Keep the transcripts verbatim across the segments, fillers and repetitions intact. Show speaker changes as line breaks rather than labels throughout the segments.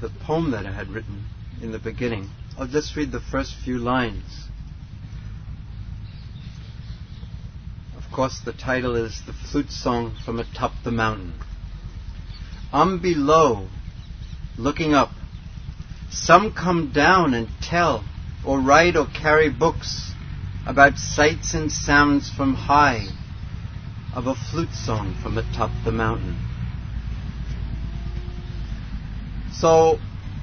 the poem that I had written in the beginning. I'll just read the first few lines. Of course, the title is The Flute Song from Atop the Mountain. I'm below, looking up. Some come down and tell, or write or carry books about sights and sounds from high, of a flute song from atop the mountain. So,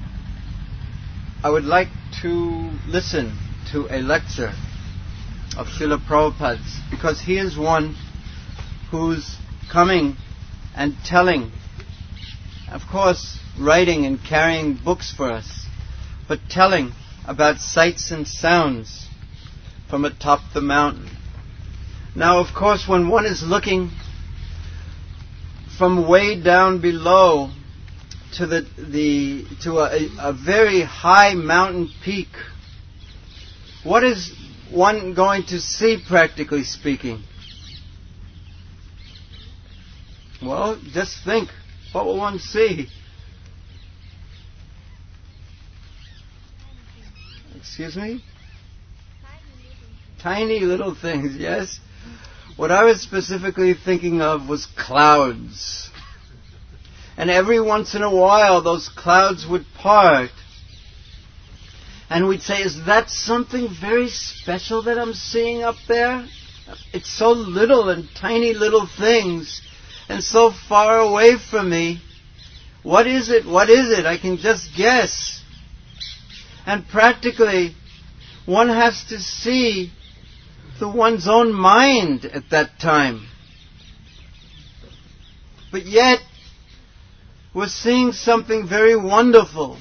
I would like to listen to a lecture of Srila Prabhupada's, because he is one who's coming and telling, of course, writing and carrying books for us, but telling about sights and sounds from atop the mountain. Now, of course, when one is looking from way down below to the the to a, a very high mountain peak, what is one going to see, practically speaking? Well, just think. What will one see? Excuse me? Tiny little things, yes? What I was specifically thinking of was clouds. And every once in a while, those clouds would part. And we'd say, is that something very special that I'm seeing up there? It's so little and tiny little things, and so far away from me. What is it? What is it? I can just guess. And practically, one has to see through one's own mind at that time. But yet, we're seeing something very wonderful.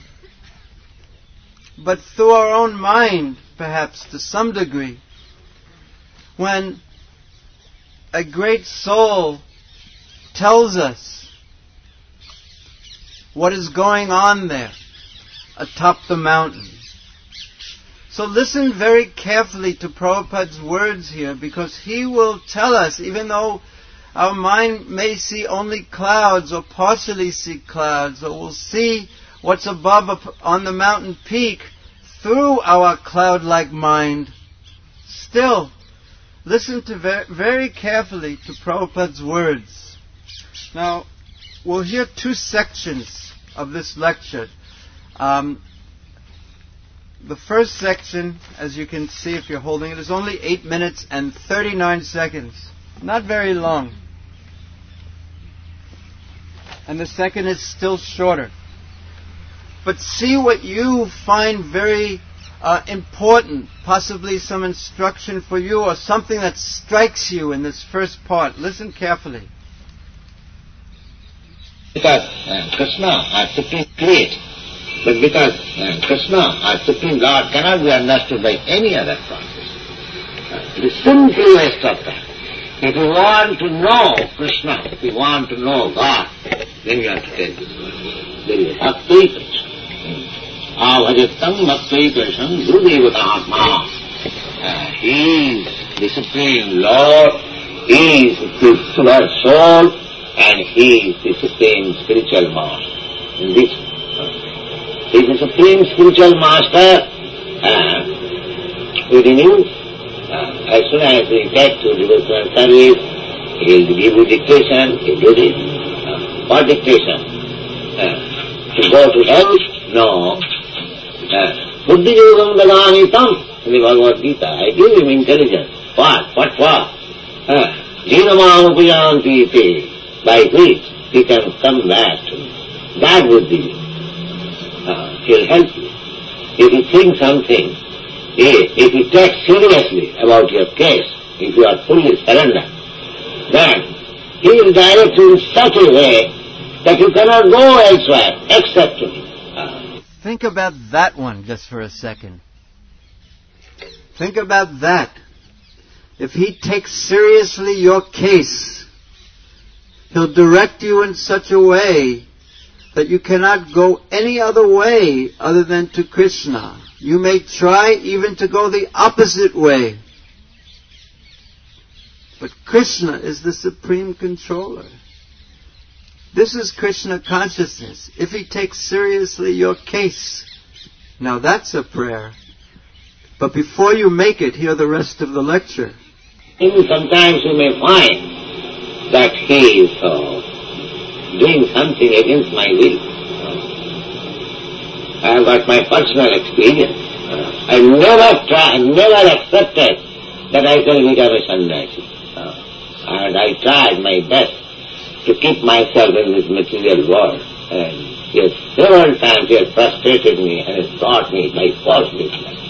But through our own mind, perhaps, to some degree. When a great soul tells us what is going on there atop the mountain. So listen very carefully to Prabhupada's words here, because he will tell us, even though our mind may see only clouds or partially see clouds, or will see what's above on the mountain peak through our cloud-like mind, still listen to very, very carefully to Prabhupada's words. Now, we'll hear two sections of this lecture. Um, the first section, as you can see if you're holding it, is only eight minutes and thirty-nine seconds. Not very long. And the second is still shorter. But see what you find very uh, important, possibly some instruction for you or something that strikes you in this first part. Listen carefully.
Because uh, Krishna, our Supreme Create, but because uh, Krishna, our Supreme Lord, cannot be understood by any other process. Uh, it is simply waste of time. If you want to know Krishna, if you want to know God, then you have to take this word. There is Bhakti Krishna. Avajatam Bhakti Krishna Gurudevata Atma. He is the Supreme Lord, He is the Supreme Soul, and He is the Supreme Spiritual Master. In this, He is the Supreme Spiritual Master uh, within you. Uh, as soon as we get to devotional service, He will give you dictation, He will do it. Uh, what dictation? Uh, to go to hell? No. Buddhi yogam dadanitam in the Bhagavad Gita. I give him intelligence. What? What for? Jinamam upayanti te, by which he can come back to me. That buddhi. Uh, he'll help you. If you think something, if you take seriously about your case, if you are fully surrendered, then he will direct you in such a way that you cannot go elsewhere except to him.
Think about that one just for a second. Think about that. If he takes seriously your case, he'll direct you in such a way that you cannot go any other way other than to Krishna. You may try even to go the opposite way. But Krishna is the supreme controller. This is Krishna consciousness. If he takes seriously your case, now that's a prayer. But before you make it, hear the rest of the lecture.
Sometimes you may find that he is uh, doing something against my will. I have got my personal experience. I never try, never accepted that I shall become a sannyasi. And I tried my best to keep myself in this material world. And yes, several times he has frustrated me and has brought me by force this life.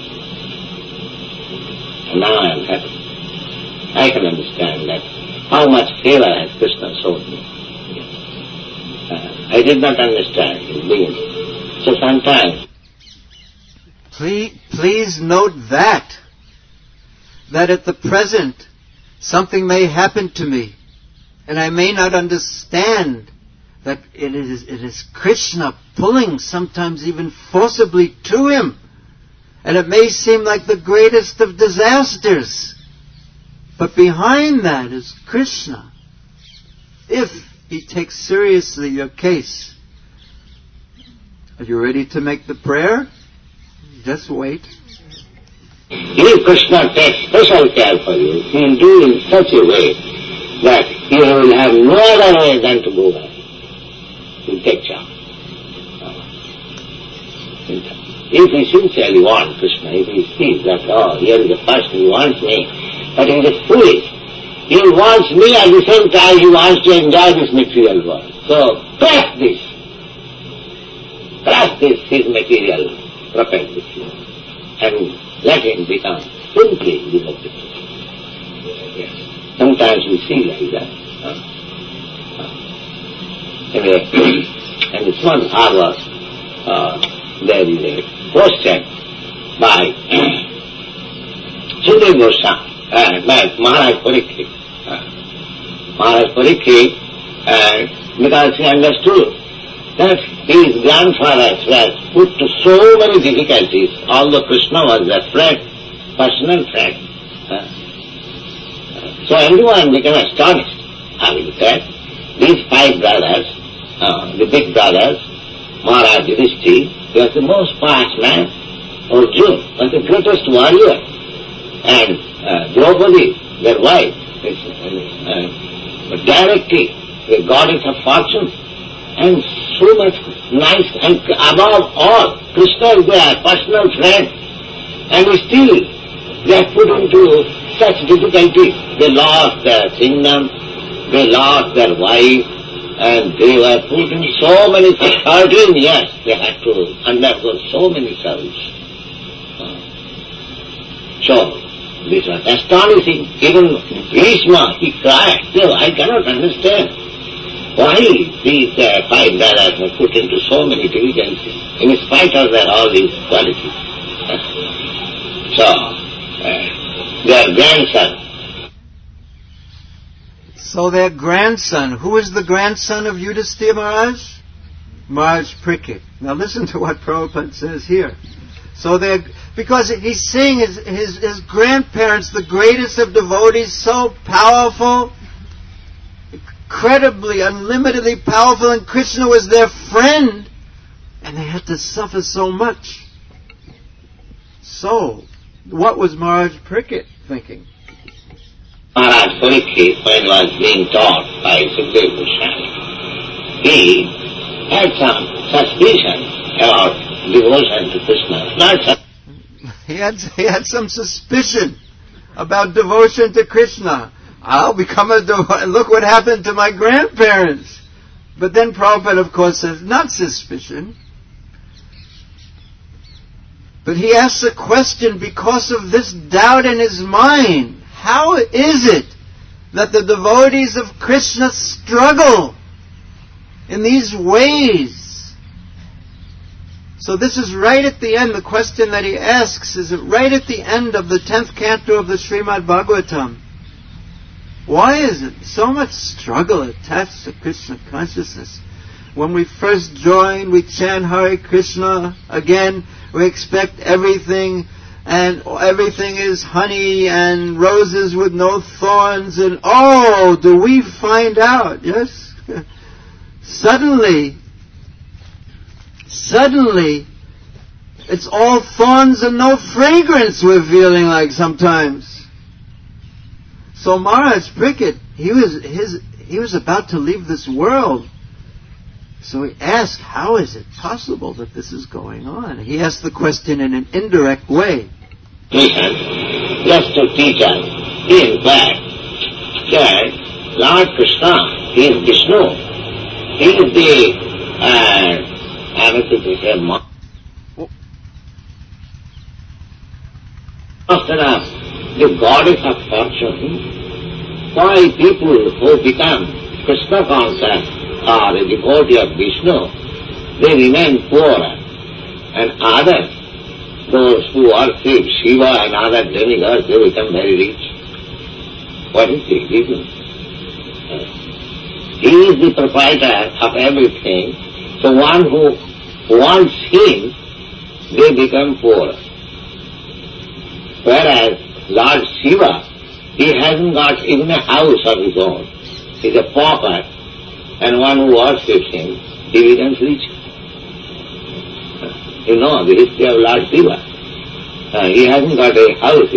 And now I am happy. I can understand that how much favor has Krishna shown me. Uh, I did not understand in the beginning. So sometimes...
Please, please note that, that at the present, something may happen to me, and I may not understand that it is, it is Krishna pulling, sometimes even forcibly, to him. And it may seem like the greatest of disasters. But behind that is Krishna. If he takes seriously your case. Are you ready to make the prayer? Just wait.
If Krishna takes special care for you, he will do in such a way that you will have no other way than to go back. He will take charge. If he sincerely wants Krishna, if he sees that, oh, here is a person who wants me, but he is foolish. He wants me at the same time he wants to enjoy this material world. So, crush this. Crush this, his material propensity, and let him become simply devoted. Yes. Sometimes we see like that. Huh? Huh. Anyway, and this one hour, uh, there is a question by Sudhir Goswami, uh, by Maharaj Parikshit. Uh, Maharaj Parikshit, uh, because he understood that his grandfathers were put to so many difficulties, although Krishna was their friend, personal friend. Uh, so everyone became astonished. I will say, these five brothers, uh, the big brothers, Maharaj Yudhishthira, he was the most pious man. Arjuna was the greatest warrior. And uh, Draupadi, their wife, is uh, uh, directly the goddess of fortune. And so much nice, and above all, Krishna is their personal friend. And still, they are put into such difficulties. They lost their kingdom, they lost their wife, and they were put in so many, for thirteen years, they had to undergo so many services. So, this was astonishing. Even Bhishma, he cried, still, I cannot understand why these uh, five brothers were put into so many difficulties, in spite of their all these qualities. So, uh, their grandson,
So their grandson, who is the grandson of Yudhishthira Maharaj? Maharaj Parikshit. Now listen to what Prabhupada says here. So they're, because he's seeing his, his, his grandparents, the greatest of devotees, so powerful, incredibly, unlimitedly powerful, and Krishna was their friend, and they had to suffer so much. So, what was Maharaj Parikshit thinking?
Maharaj Parikshit, when he was being taught by Sukadeva Goswami, he had some suspicion about devotion to Krishna. Not some
he had he had some suspicion about devotion to Krishna. I'll become a devote. Look what happened to my grandparents. But then Prabhupada, of course, says, not suspicion. But he asks a question because of this doubt in his mind. How is it that the devotees of Krishna struggle in these ways? So this is right at the end, the question that he asks is right at the end of the tenth canto of the Srimad Bhagavatam. Why is it so much struggle attached to Krishna consciousness? When we first join, we chant Hare Krishna. Again, we expect everything, and everything is honey and roses with no thorns. And oh, do we find out? Yes? suddenly, suddenly, it's all thorns and no fragrance we're feeling like sometimes. So Maharaj Parikshit, he was, his, he was about to leave this world. So he asked, how is it possible that this is going on? He asked the question in an indirect way.
Mission, just to teach us, in fact, that Lord Krishna, he is Vishnu. He is the, uh, I don't think we say, master of the goddess of fortune. Why people who become Krishna conscious or a devotee of Vishnu, they remain poor, and others, those who worship Shiva and other demigods, they become very rich. What is the reason? He is the proprietor of everything, so one who wants him, they become poor. Whereas Lord Shiva, he hasn't got even a house of his own. He's a pauper, and one who worships him, he becomes rich. You know the history of Lord Shiva. Uh, he hasn't got a house.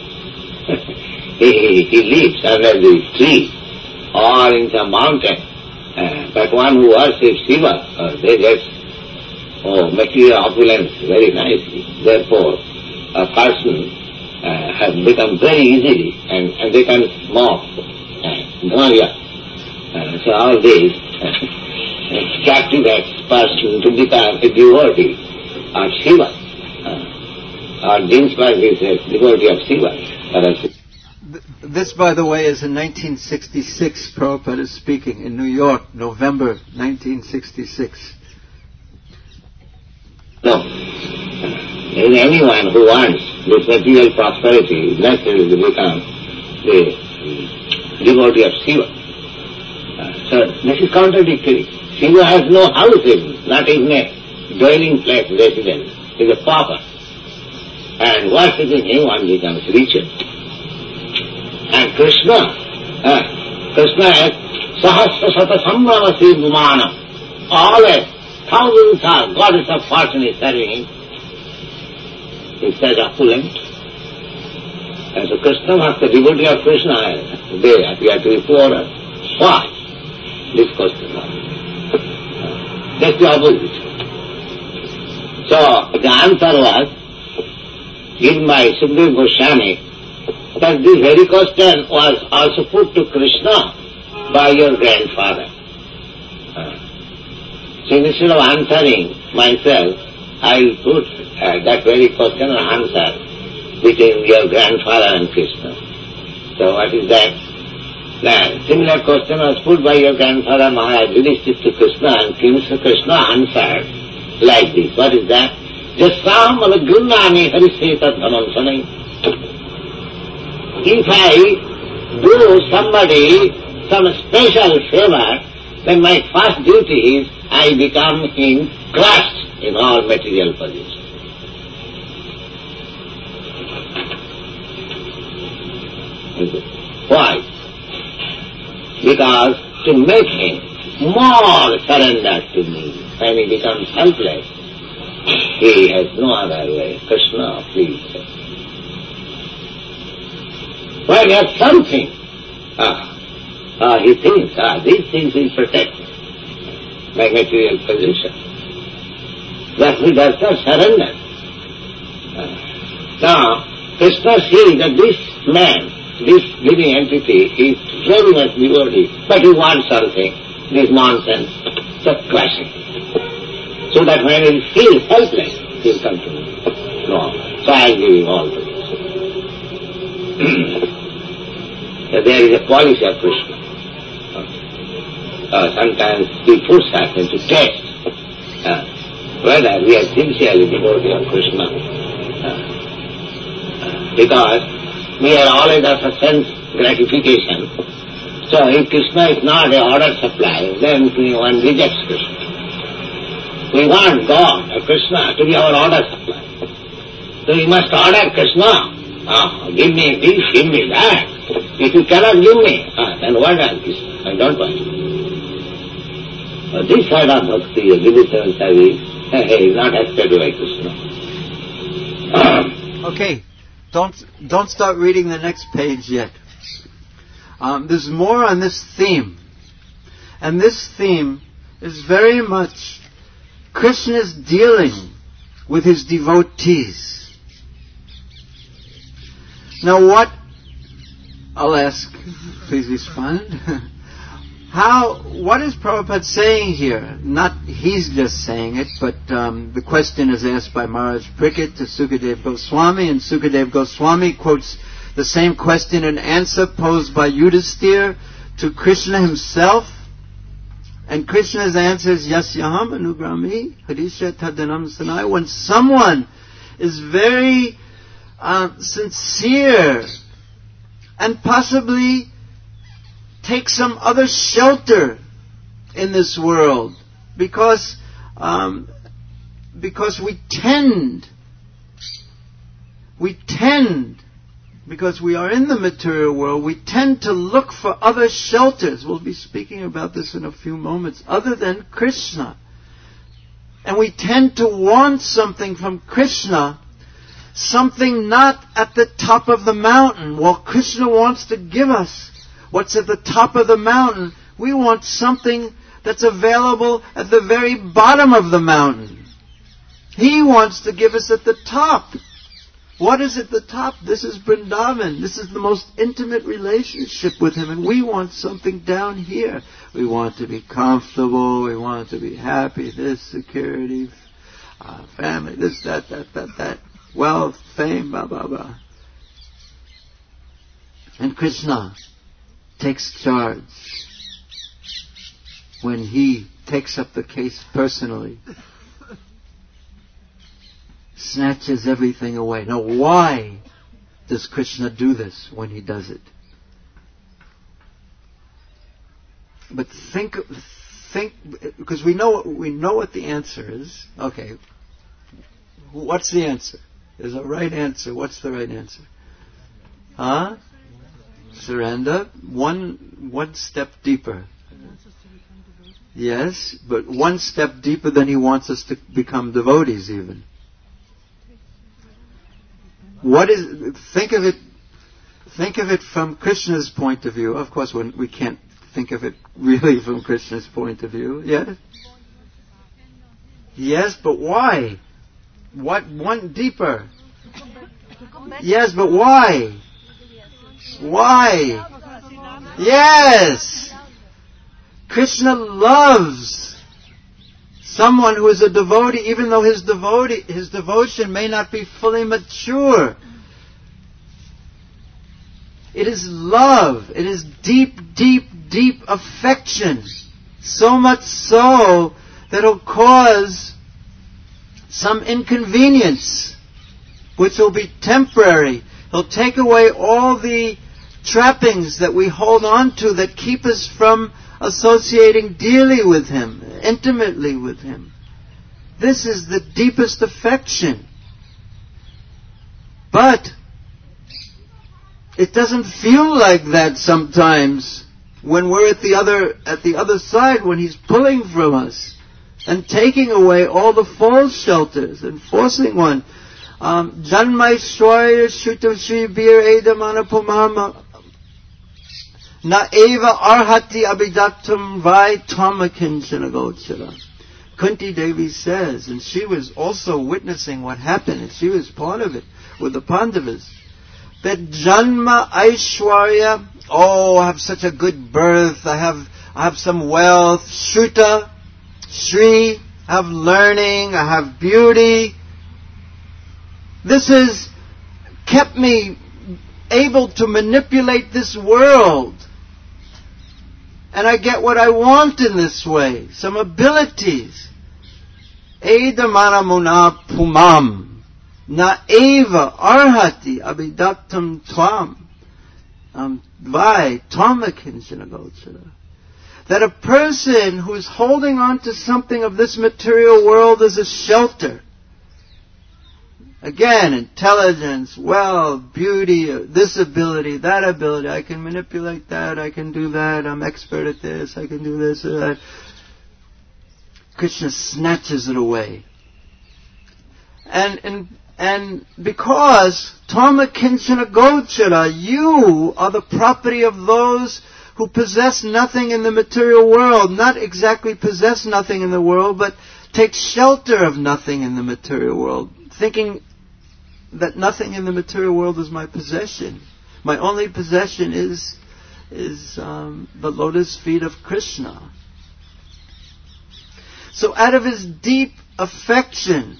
he, he lives under the tree or in some mountain. Uh, but one who worships Shiva, uh, they get oh, material opulence very nicely. Therefore, a person uh, has become very easily, and, and they can smoke, uh, uh, so all this uh, captivates person to become a devotee of Shiva. Uh, or Ginsberg is a devotee of Shiva.
This, by the way, is in nineteen sixty-six, Prabhupada is speaking in New York, November nineteen sixty-six.
No. In anyone who wants this material prosperity is necessary to become the devotee of Shiva. Uh, so this is contradictory. Shiva has no house even, not even a dwelling place, residence. He is a pauper. And worshipping him one becomes richer. And Krishna, uh, Krishna is Sahasra Sata Sambrahmasi Bhumanam. Always, thousands of goddess of fortune is serving him. He says opulent. And so Krishna was the devotee of Krishna. They appear to be poorer. Why? This question was. That's the opposite. So the answer was given by Sukadeva Goswami that this very question was also put to Krishna by your grandfather. Uh, so instead of answering myself, I will put uh, that very question and answer between your grandfather and Krishna. So what is that? Now, similar question was put by your grandfather Maharaj Yudhishthira to Krishna, and Krishna answered like this. What is that? Jasam alagunnani hariseta dhanam sanai. If I do somebody some special favor, then my first duty is I become him crushed in all material possessions. Why? Because to make him more surrendered to me, when he becomes helpless, he has no other way. Krishna, please. When he has something, ah, ah, he thinks, ah, these things will protect my material position. But he does not surrender. Ah. Now, Krishna sees that this man, this living entity, is very much devotee, but he wants something, this nonsense, just crush it. So that when he feels helpless, he will come to me. No, so I will give him all this. So there is a policy of Krishna. Uh, sometimes he puts us into test uh, whether we are sincerely devotee of Krishna. Uh, uh, because we are always after sense gratification. So if Krishna is not a order supply, then one rejects Krishna. We want God or Krishna to be our order supply. So we must order Krishna. Ah, give me this, give me that. If you cannot give me, ah, then what else? I don't want it. So this side of bhakti, a devotional service, is not accepted by Krishna.
Okay, don't don't start reading the next page yet. Um, there's more on this theme. And this theme is very much Krishna's dealing with his devotees. Now what, I'll ask, please respond. How, what is Prabhupada saying here? Not he's just saying it, but um, the question is asked by Maharaj Parikshit to Sukadeva Goswami, and Sukadeva Goswami quotes the same question and answer posed by Yudhisthira to Krishna himself. And Krishna's answer is, Yasyaham anugrami harisha tadanam sanai. When someone is very uh, sincere and possibly take some other shelter in this world, because um, because we tend, we tend, because we are in the material world, we tend to look for other shelters. We'll be speaking about this in a few moments, other than Krishna. And we tend to want something from Krishna, something not at the top of the mountain. While Krishna wants to give us what's at the top of the mountain, we want something that's available at the very bottom of the mountain. He wants to give us at the top. What is at the top? This is Vrindavan. This is the most intimate relationship with Him, and we want something down here. We want to be comfortable, we want to be happy, this, security, uh, family, this, that, that, that, that, wealth, fame, blah, blah, blah. And Krishna takes charge when He takes up the case personally. Snatches everything away. Now why does Krishna do this when He does it? But think, think, because we know, we know what the answer is. Okay. What's the answer? There's a right answer. What's the right answer? Huh? Surrender. One, one step deeper. Yes, but one step deeper than He wants us to become devotees even. What is, think of it, think of it from Krishna's point of view. Of course, when we can't think of it really from Krishna's point of view. Yes? Yes, but why? What, one deeper? Yes, but why? Why? Yes! Krishna loves someone who is a devotee, even though his devotee, his devotion may not be fully mature. It is love. It is deep, deep, deep affection. So much so that it'll cause some inconvenience, which will be temporary. He'll take away all the trappings that we hold on to that keep us from associating dearly with Him, intimately with Him. This is the deepest affection. But it doesn't feel like that sometimes when we're at the other at the other side, when He's pulling from us and taking away all the false shelters and forcing one. Janmaishwarya Shruta Shri Bir Edamana Pumama Na eva arhati abhidaktam vai tamakinchana gochara. Kunti Devi says, and she was also witnessing what happened, and she was part of it with the Pandavas, that Janma Aishwarya, oh, I have such a good birth, I have I have some wealth, Shruta, Shri, I have learning, I have beauty. This has kept me able to manipulate this world. And I get what I want in this way. Some abilities. Edamana muna pumam. Na eva arhati abhidaktam tvam. Vai tamakinchana gochara. That a person who is holding on to something of this material world as a shelter, again, intelligence, wealth, beauty, this ability, that ability, I can manipulate that, I can do that, I'm expert at this, I can do this or that. Krishna snatches it away. And, and, and because Tama Kinchana Gochara, you are the property of those who possess nothing in the material world, not exactly possess nothing in the world, but take shelter of nothing in the material world, thinking that nothing in the material world is my possession. My only possession is, is um, the lotus feet of Krishna. So out of his deep affection,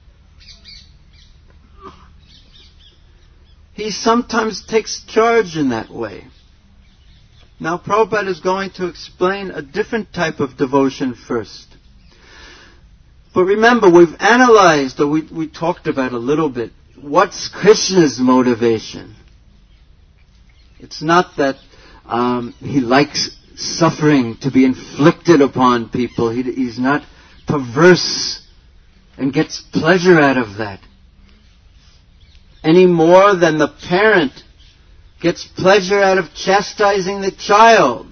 he sometimes takes charge in that way. Now, Prabhupada is going to explain a different type of devotion first. But remember, we've analyzed, or we, we talked about a little bit, what's Krishna's motivation? It's not that um, he likes suffering to be inflicted upon people. He, he's not perverse and gets pleasure out of that. Any more than the parent gets pleasure out of chastising the child.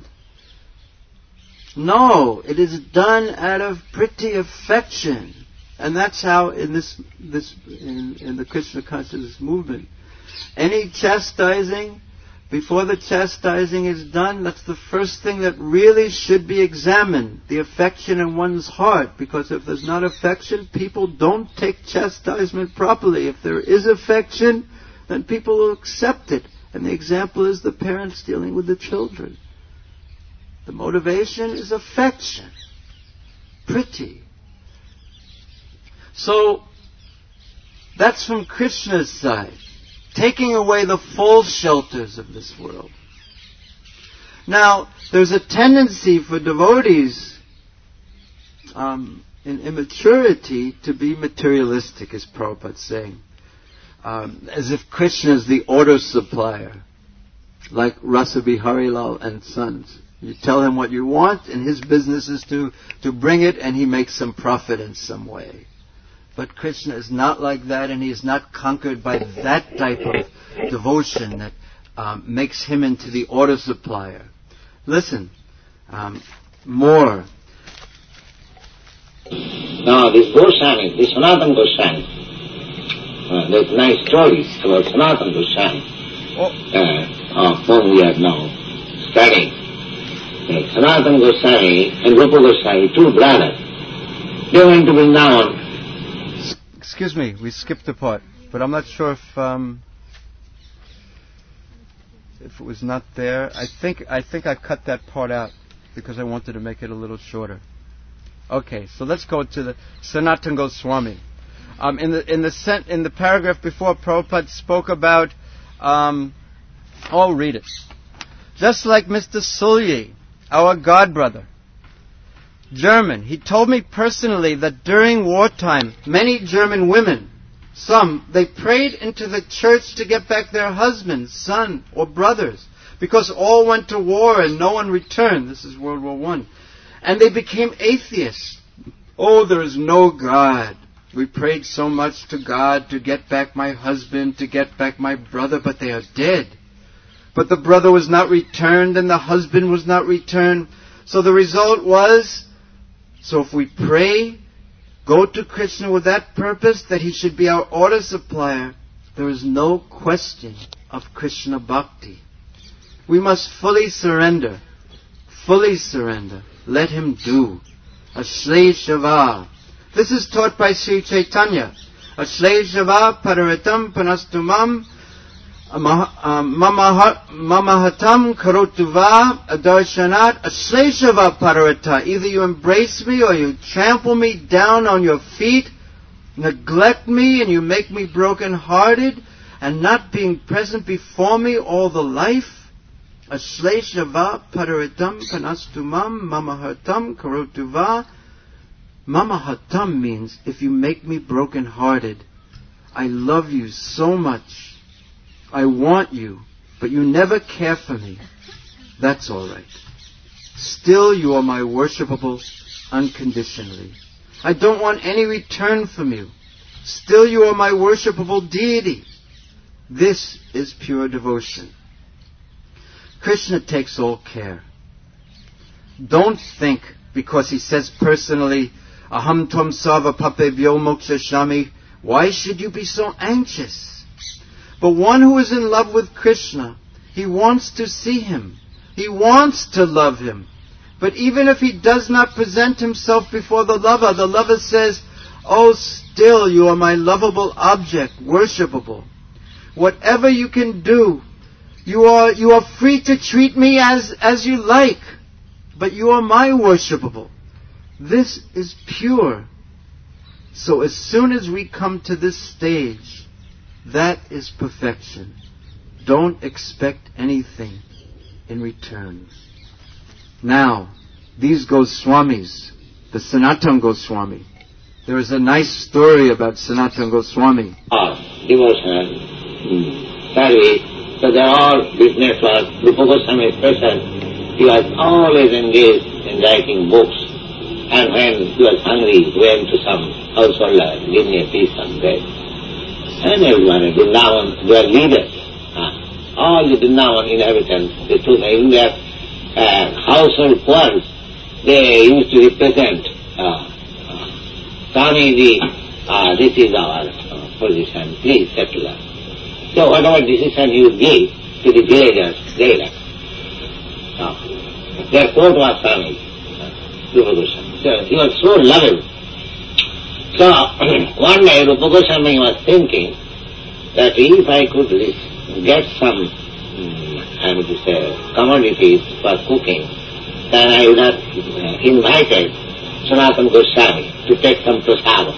No, it is done out of pretty affection. And that's how in this this in, in the Krishna consciousness movement, any chastising, before the chastising is done, that's the first thing that really should be examined, the affection in one's heart. Because if there's not affection, people don't take chastisement properly. If there is affection, then people will accept it. And the example is the parents dealing with the children. The motivation is affection. Pretty. So, that's from Krishna's side. Taking away the false shelters of this world. Now, there's a tendency for devotees um, in immaturity to be materialistic, as Prabhupada's saying. Um, as if Krishna is the order supplier, like Rasa Biharilal and Sons. You tell him what you want, and his business is to, to bring it, and he makes some profit in some way. But Krishna is not like that, and he is not conquered by that type of devotion that um, makes him into the order supplier. Listen, um, more.
Now, this Goswami, this Sanatana Goswami, Uh, there's nice stories about Sanatana Goswami, oh. uh, of whom we are now studying. Uh, Sanatana Goswami and Rupa Goswami, two brothers, they went to Vrindavan.
Excuse me, we skipped a part, but I'm not sure if um, if it was not there. I think I think I cut that part out because I wanted to make it a little shorter. Okay, so let's go to the Sanatana Goswami. Um, in the in the sent, in the paragraph before, Prabhupada spoke about. Um, I'll read it. Just like Mister Sulye, our godbrother, German, he told me personally that during wartime, many German women, some, they prayed into the church to get back their husbands, son, or brothers, because all went to war and no one returned. This is World War One, and they became atheists. Oh, there is no God. We prayed so much to God to get back my husband, to get back my brother, but they are dead. But the brother was not returned and the husband was not returned. So the result was, so if we pray, go to Krishna with that purpose, that he should be our order supplier, there is no question of Krishna Bhakti. We must fully surrender. Fully surrender. Let him do. Ashleshava. This is taught by Sri Chaitanya. Ashleshava pararitam panastumam mamahatam karotuva adarshanat ashleshava pararita. Either you embrace me or you trample me down on your feet, neglect me and you make me broken-hearted, and not being present before me all the life. Ashleshava pararitam panastumam mamahatam karotuva. Mamahatam means, if you make me broken-hearted, I love you so much, I want you, but you never care for me. That's all right. Still you are my worshipable unconditionally. I don't want any return from you. Still you are my worshipable deity. This is pure devotion. Krishna takes all care. Don't think, because he says personally, Aham tvam sarva papebhyo mokshashyami. Why should you be so anxious? But one who is in love with Krishna, he wants to see him. He wants to love him. But even if he does not present himself before the lover, the lover says, "Oh, still you are my lovable object, worshipable. Whatever you can do, you are you are free to treat me as, as you like, but you are my worshipable." This is pure. So as soon as we come to this stage, that is perfection. Don't expect anything in return. Now, these Goswamis, the Sanatana Goswami, there is a nice story about Sanatana Goswami.
Ah, devotional mm, service. So they are all business was. Rupa Goswami special. He was always engaged in writing books. And when he was hungry, he went to some householder, give me a piece of bread. And everyone in Vrindavan, they are leaders. Ah. All the Vrindavan inhabitants, they took in their uh, household quarrels, they used to represent uh, uh, Swamiji, uh, this is our uh, position, please settle us. So whatever decision you give to the villagers, they left. Uh, their court was Swamiji, uh, Rupa Goswami. So he was so loving. So one day Rupa Goswami was thinking that if I could get some, um, I would say, commodities for cooking, then I would have uh, invited Sanatana Goswami to take some prasadam.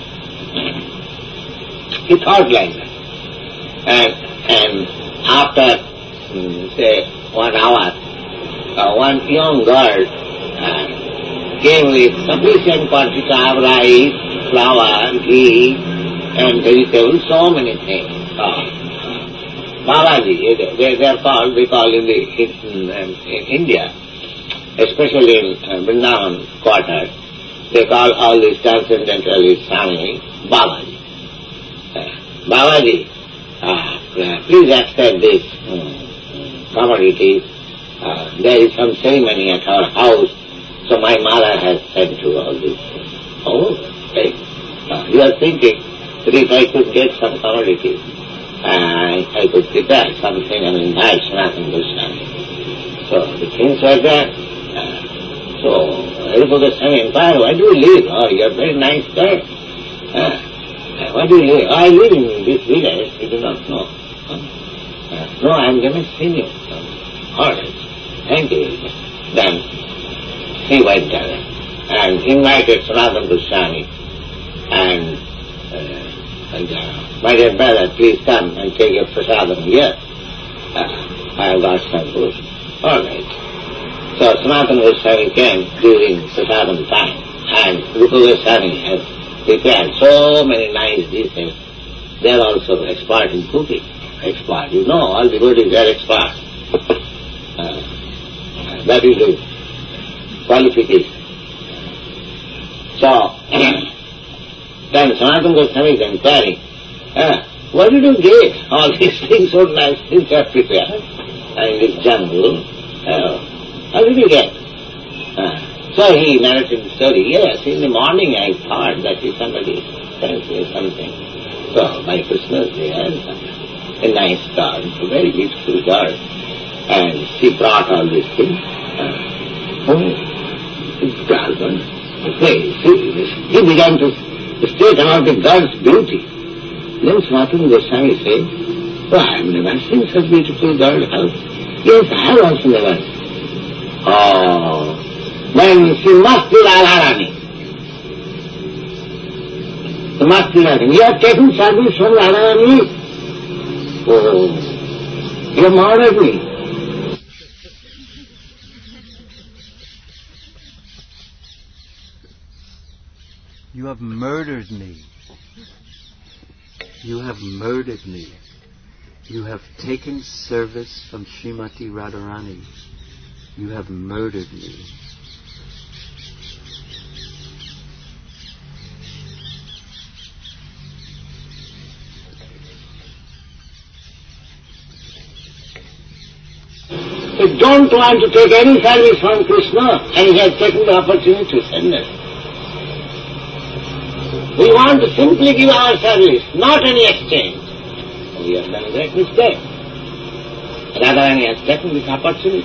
He thought like that. And, and after, um, say, one hour, uh, one young girl uh, came with sufficient quantity of rice, flour, ghee, and vegetables, so many things. Uh, Babaji, they, they are called, they call in, the, in, in India, especially in uh, Vrindavan quarter, they call all these transcendentalists Swami Babaji. Uh, Babaji, uh, uh, please accept this um, commodity. Uh, there is some ceremony at our house, so my mother has sent to all this. Oh, okay. Uh, you are thinking that if I could get some commodity, I, I could prepare something and invite Sanatana Goswami. So the things like that. Uh, so Rupa Goswami inquired, why do you live? Oh, you are a very nice guy. Uh, why do you live? Oh, I live in this village. You do not know. Uh, uh, no, I am going to sing you. Uh, all right. Thank you. Then he went there and invited Sanatana Goswami and uh, And, uh, my dear brother, please come and take your prasadam here. Uh, I have got some food. All right. So Sanatana Goswami came during prasadam time, and Rupa Goswami has prepared so many nice dishes. They are also expert in cooking. Expert. You know, all the devotees are expert. Uh, that is the qualification. So, then Sanatana Goswami is inquiring, ah, where did you get all these things, so nice things you have prepared in this jungle? Uh, how did you get? Uh, so he narrated the story. Yes, in the morning I thought that if somebody tells me something. So my Krishna's there, a nice girl, a very beautiful girl, and she brought all these things. Uh, oh, this girl, okay, he began to state about the girl's beauty. Then Sanatana Goswami said, oh, I have never seen such beautiful girl. Yes, I have also never. Oh, then she must be Radharani. She must be Radharani. You have taken service from Radharani? Oh, you have murdered me.
You have murdered me. You have murdered me. You have taken service from Srimati Radharani. You have murdered me.
They don't want to take any service from Krishna, and he has taken the opportunity to send us. We want to simply give our service, not any exchange. We have done a great mistake. Radharani has taken this opportunity.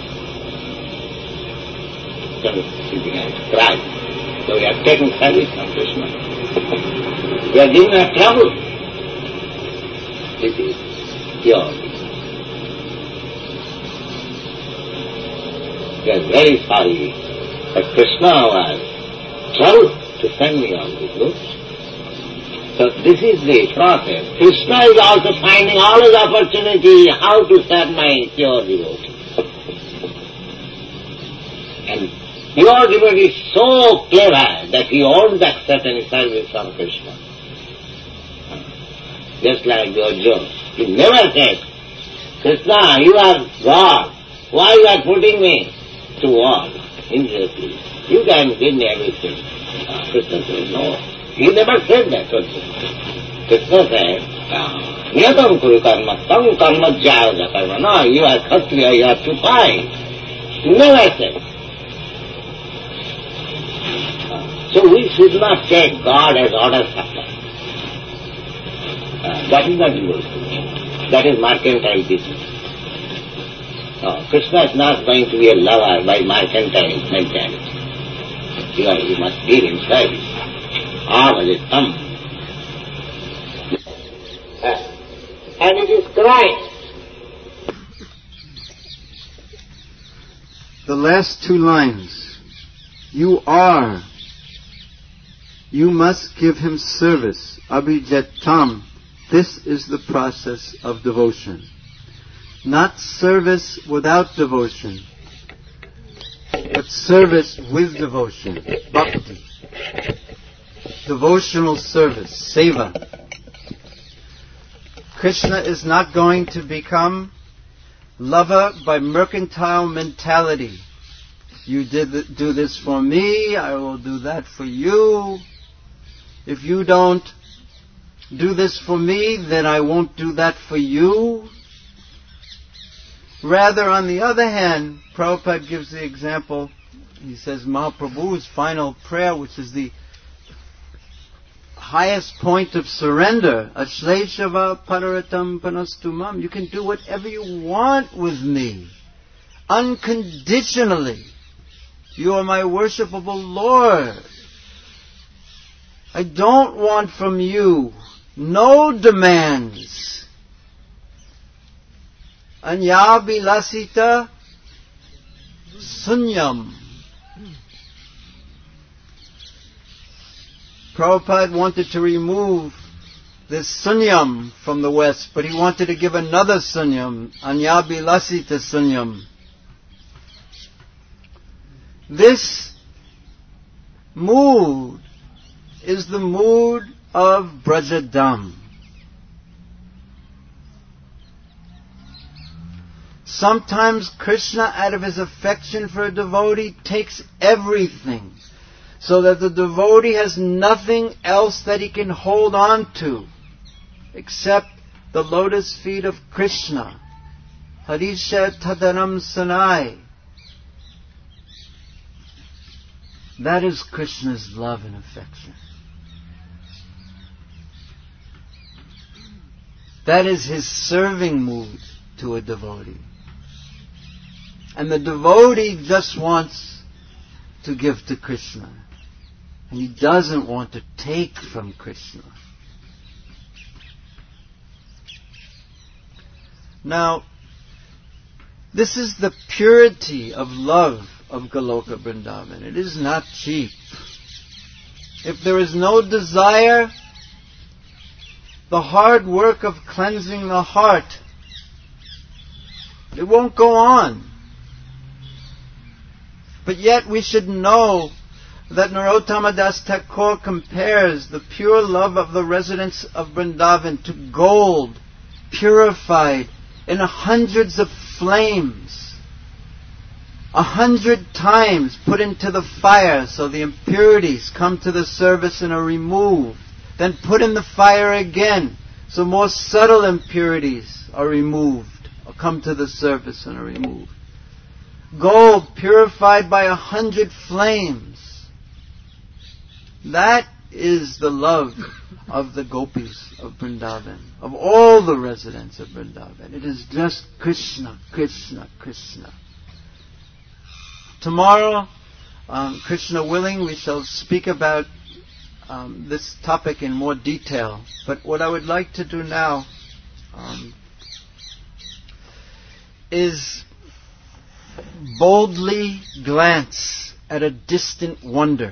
So she began to cry. So we have taken service from Krishna. We are giving her trouble. This is pure. We are very sorry that Krishna was troubled to send me all these books. So this is the process. Krishna is also finding always opportunity how to serve my pure devotee. And pure devotee is so clever that he won't accept any service from Krishna. Just like your Joe. He never said, Krishna, you are God. Why you are putting me to work injustice? You can give me everything. Uh, Krishna said, no. He never said that. Krishna said, Niyatam kuru karma, tam karma jaya karma. No, you are Kshatriya, you have to fight. He never said. So we should not take God as order supplier. Uh, that is not devotion. That is mercantile business. No, Krishna is not going to be a lover by mercantile mentality. You, are, you must give him service. Avaditam. And it is Christ.
The last two lines. You are. You must give him service. Abhijatam. This is the process of devotion. Not service without devotion, but service with devotion. Bhakti. Devotional service, seva. Krishna is not going to become lover by mercantile mentality. You did th- do this for me, I will do that for you. If you don't do this for me, then I won't do that for you. Rather, on the other hand, Prabhupada gives the example, he says Mahaprabhu's final prayer, which is the highest point of surrender, Ashleshava Pararatam Panastumam. You can do whatever you want with me, unconditionally. You are my worshipable Lord. I don't want from you no demands. Anyabilasita sunyam. Prabhupada wanted to remove this sunyam from the West, but he wanted to give another sunyam, anyabilasita sunyam. This mood is the mood of Brajadam. Sometimes Krishna, out of his affection for a devotee, takes everything, so that the devotee has nothing else that he can hold on to, except the lotus feet of Krishna. Harisha Tadanam Sanai. That is Krishna's love and affection. That is his serving mood to a devotee. And the devotee just wants to give to Krishna. And he doesn't want to take from Krishna. Now, this is the purity of love of Goloka Vrindavan. It is not cheap. If there is no desire, the hard work of cleansing the heart, it won't go on. But yet we should know that Narottama Das Thakur compares the pure love of the residents of Vrindavan to gold purified in hundreds of flames, a hundred times put into the fire so the impurities come to the surface and are removed, then put in the fire again so more subtle impurities are removed or come to the surface and are removed. Gold purified by a hundred flames. That is the love of the gopis of Vrindavan, of all the residents of Vrindavan. It is just Krishna, Krishna, Krishna. Tomorrow, um, Krishna willing, we shall speak about um, this topic in more detail. But what I would like to do now um, is boldly glance at a distant wonder.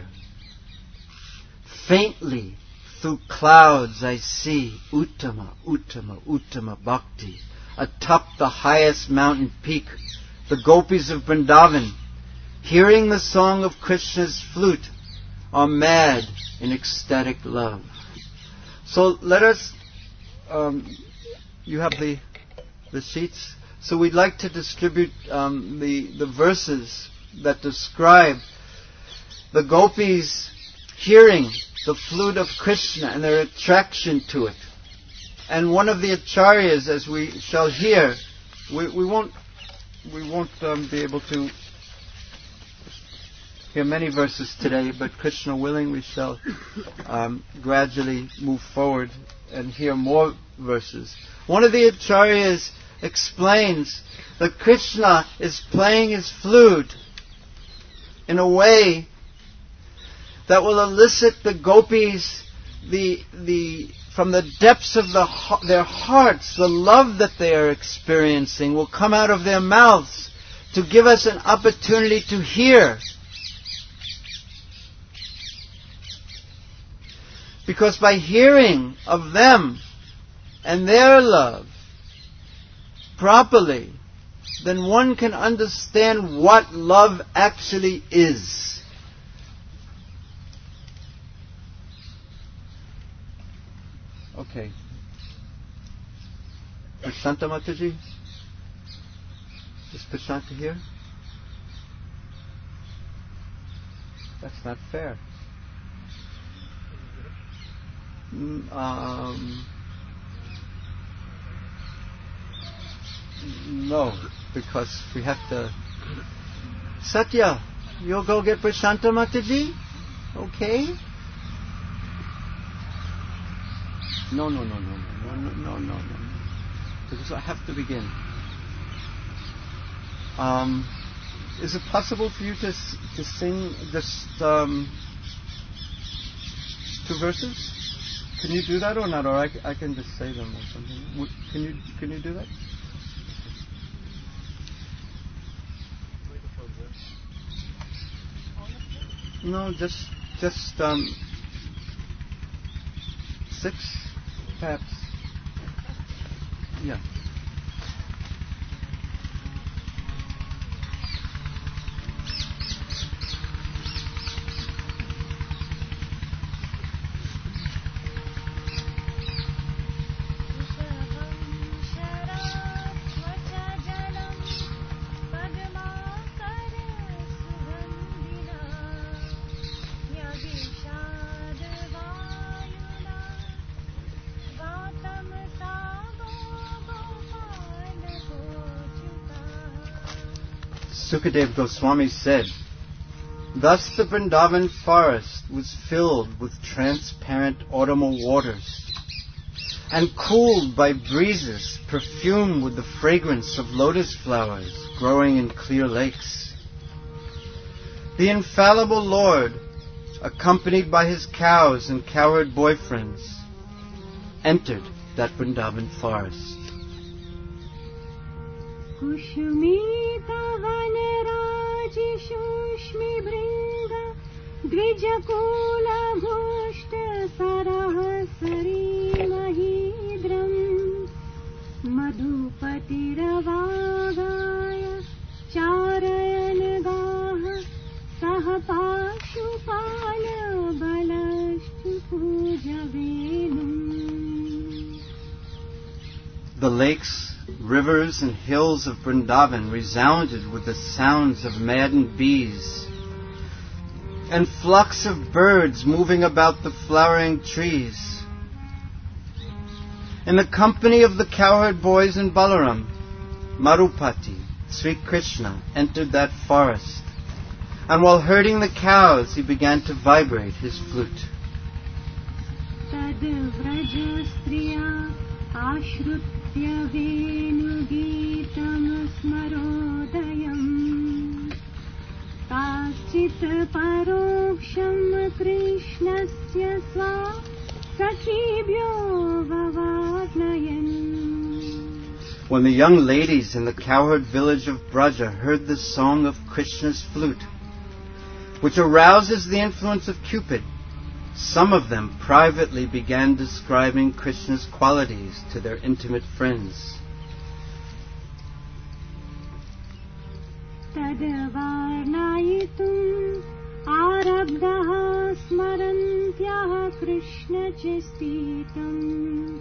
Faintly through clouds I see Uttama, Uttama, Uttama Bhakti. Atop the highest mountain peak, the gopis of Vrindavan, hearing the song of Krishna's flute, are mad in ecstatic love. So let us, um, you have the the sheets. So we'd like to distribute um, the the verses that describe the gopis hearing the flute of Krishna and their attraction to it. And one of the acharyas, as we shall hear, we, we won't we won't um, be able to hear many verses today, but Krishna willing, we shall um, gradually move forward and hear more verses. One of the acharyas explains that Krishna is playing his flute in a way that will elicit the gopis the the from the depths of the, their hearts. The love that they are experiencing will come out of their mouths to give us an opportunity to hear. Because by hearing of them and their love properly, then one can understand what love actually is. Okay. Prashanta Mataji? Is Prashanta here? That's not fair. Mm, um, no, because we have to... Satya, you'll go get Prashanta Mataji? Okay? No, no, no, no, no, no, no, no, no, no. Because I have to begin. Um, is it possible for you to to sing just um, two verses? Can you do that or not? Or I, I can just say them or something. Can you can you do that? No, just just um, six, perhaps. Yeah. Sukadev Goswami said, "Thus the Vrindavan forest was filled with transparent autumnal waters, and cooled by breezes perfumed with the fragrance of lotus flowers growing in clear lakes. The infallible Lord, accompanied by his cows and cowherd boyfriends, entered that Vrindavan forest."
कुष्मीता वनराज शुष्मी भृंग द्विजकुल घोष्ट सरहसरी महीद्रम मधुपतिरवागाय चारयन गाह सह पाशुपाल बलश्चुपूजवेनुम्.
The lakes, rivers and hills of Vrindavan resounded with the sounds of maddened bees and flocks of birds moving about the flowering trees. In the company of the cowherd boys and Balaram, Marupati, Sri Krishna, entered that forest, and while herding the cows, he began to vibrate his flute.
तद्व्रज स्त्रिया आश्रुत्य वेणुगीतं स्मरोदयम् काश्चित् परोक्षं कृष्णस्य स्वा सखीभ्यो ववार्णयन्.
When the young ladies in the cowherd village of Braja heard the song of Krishna's flute, which arouses the influence of Cupid, some of them privately began describing Krishna's qualities to their intimate friends.
तद्वार्णयितुम् आरब्धः स्मरन्त्यः कृष्णचिस्तितम्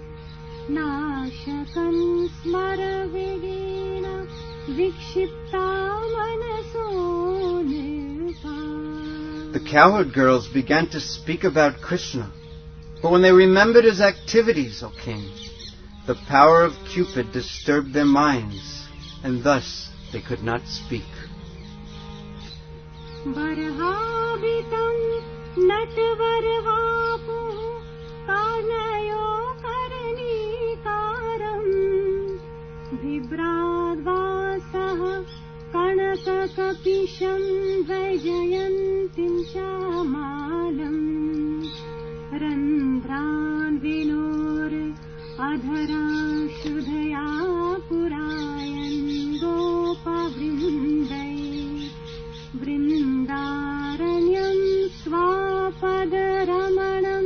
नाशकन् स्मरवेगेन विक्षिप्ता मनसो निर्भा.
The cowherd girls began to speak about Krishna, but when they remembered his activities, O king, the power of Cupid disturbed their minds, and thus they could not speak.
बर्हाभितं नटवरवापुः कानयो कर्णीकारम् बिभ्राद्वासः कणककपिशं वैजयन्तीं च मालम् रन्ध्रान् विनोर अधरान् शुद्धया पुरायन् गोपवृन्दै वृन्दारण्यं स्वापदरमणं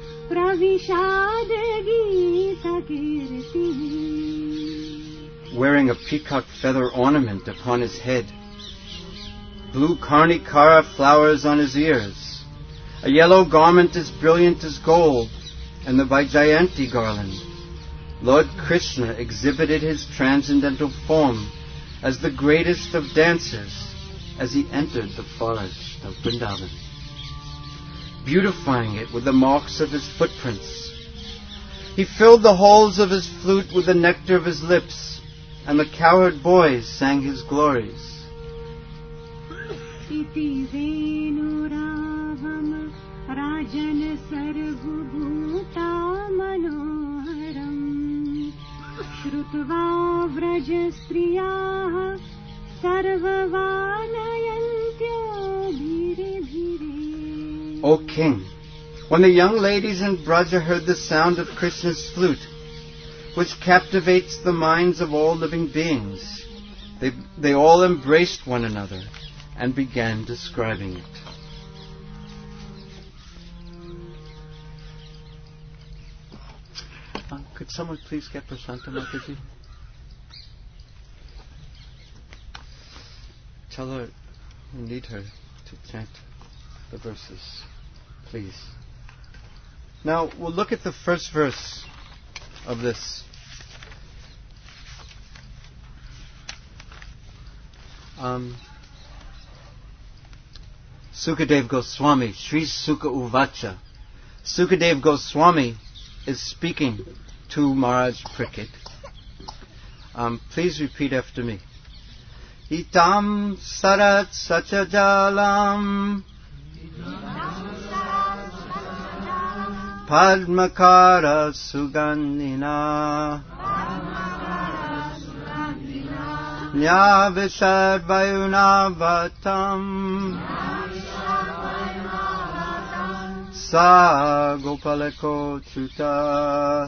प्रविशादगीतकीर्तिः.
Wearing a peacock feather ornament upon his head, blue karnikara flowers on his ears, a yellow garment as brilliant as gold, and the Vaijayanti garland, Lord Krishna exhibited his transcendental form as the greatest of dancers as he entered the forest of Vrindavan, beautifying it with the marks of his footprints. He filled the holes of his flute with the nectar of his lips, and the cowherd boys sang his glories.
Iti venuravam rajan sarvabhuta manoharam shrutva vraja striyah sarvavanayantyo bhire bhire.
O king, when the young ladies in Braja heard the sound of Krishna's flute, which captivates the minds of all living beings, they, they all embraced one another and began describing it. Uh, could someone please get Prasanta Mataji? Tell her we need her to chant the verses, please. Now we'll look at the first verse of this. Um, Sukadev Goswami, Sri Suka Uvacha. Sukadev Goswami is speaking to Maharaj Parikshit. Um, please repeat after me. Itam sarat sachajalam Padmakara Sugandhina Nyavishad Vayunavatam Sa Gopalako Chuta.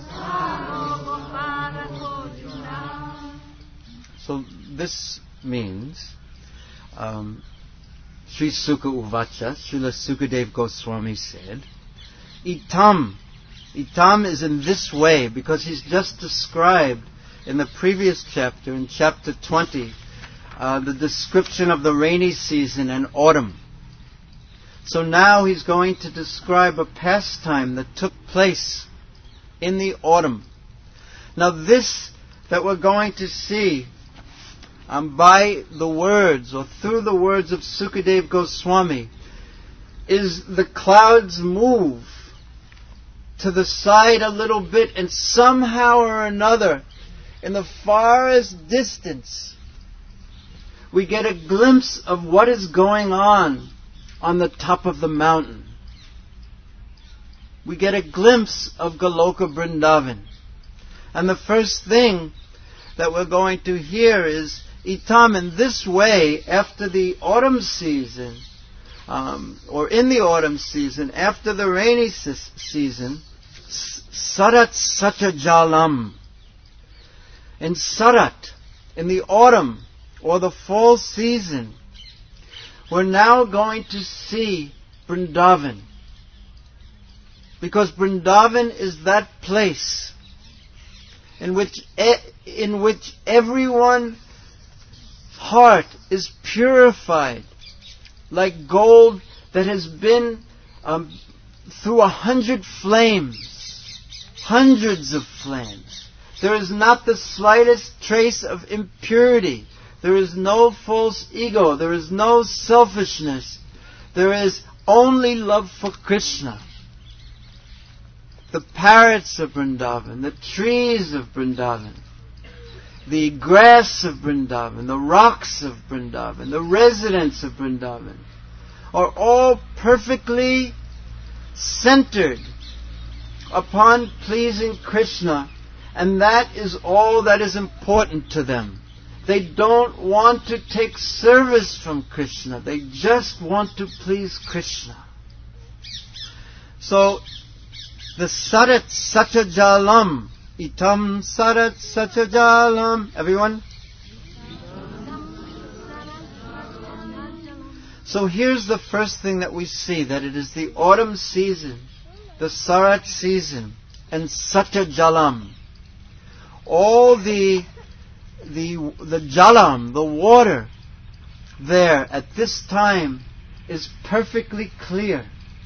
So this means um, Sri Suka Uvacha, Srila Sukadev Goswami said, Itam. Itam is in this way because he's just described in the previous chapter, in chapter twenty, uh, the description of the rainy season and autumn. So now he's going to describe a pastime that took place in the autumn. Now this that we're going to see um, by the words or through the words of Sukadev Goswami is the clouds move to the side a little bit, and somehow or another, in the farthest distance, we get a glimpse of what is going on on the top of the mountain. we get a glimpse of Goloka Vrindavan. And the first thing that we're going to hear is, Itam, in this way, after the autumn season, um, or in the autumn season, after the rainy se- season, Sarat Sacha Jalam. In Sarat, in the autumn, or the fall season, we're now going to see Vrindavan. Because Vrindavan is that place in which in which everyone's heart is purified like gold that has been um, through a hundred flames, hundreds of flames. There is not the slightest trace of impurity. There is no false ego. There is no selfishness. There is only love for Krishna. The parrots of Vrindavan, the trees of Vrindavan, the grass of Vrindavan, the rocks of Vrindavan, the residents of Vrindavan are all perfectly centered upon pleasing Krishna, and that is all that is important to them. They don't want to take service from Krishna. They just want to please Krishna. So, the Sarat Sachajalam, Itam Sarat Sachajalam. Everyone? So here's the first thing that we see, that it is the autumn season, the Sarat season, and Sachajalam. All the, the, the Jalam, the water there at this time is perfectly clear.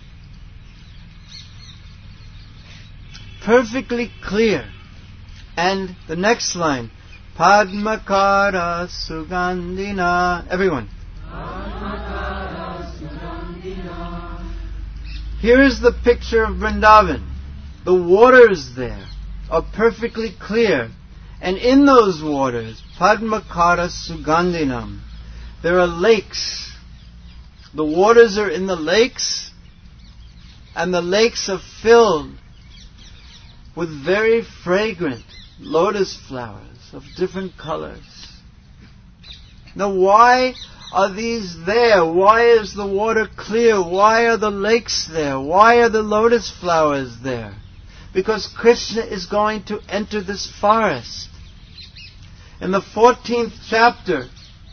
Perfectly clear. And the next line, Padmakara Sugandhina. Everyone. Padmakara Sugandhina. Here is the picture of Vrindavan. The waters there are perfectly clear. And in those waters, Padmakara Sugandhinam, there are lakes. The waters are in the lakes, and the lakes are filled with very fragrant lotus flowers of different colors. Now, why are these there? Why is the water clear? Why are the lakes there? Why are the lotus flowers there? Because Krishna is going to enter this forest. In the fourteenth chapter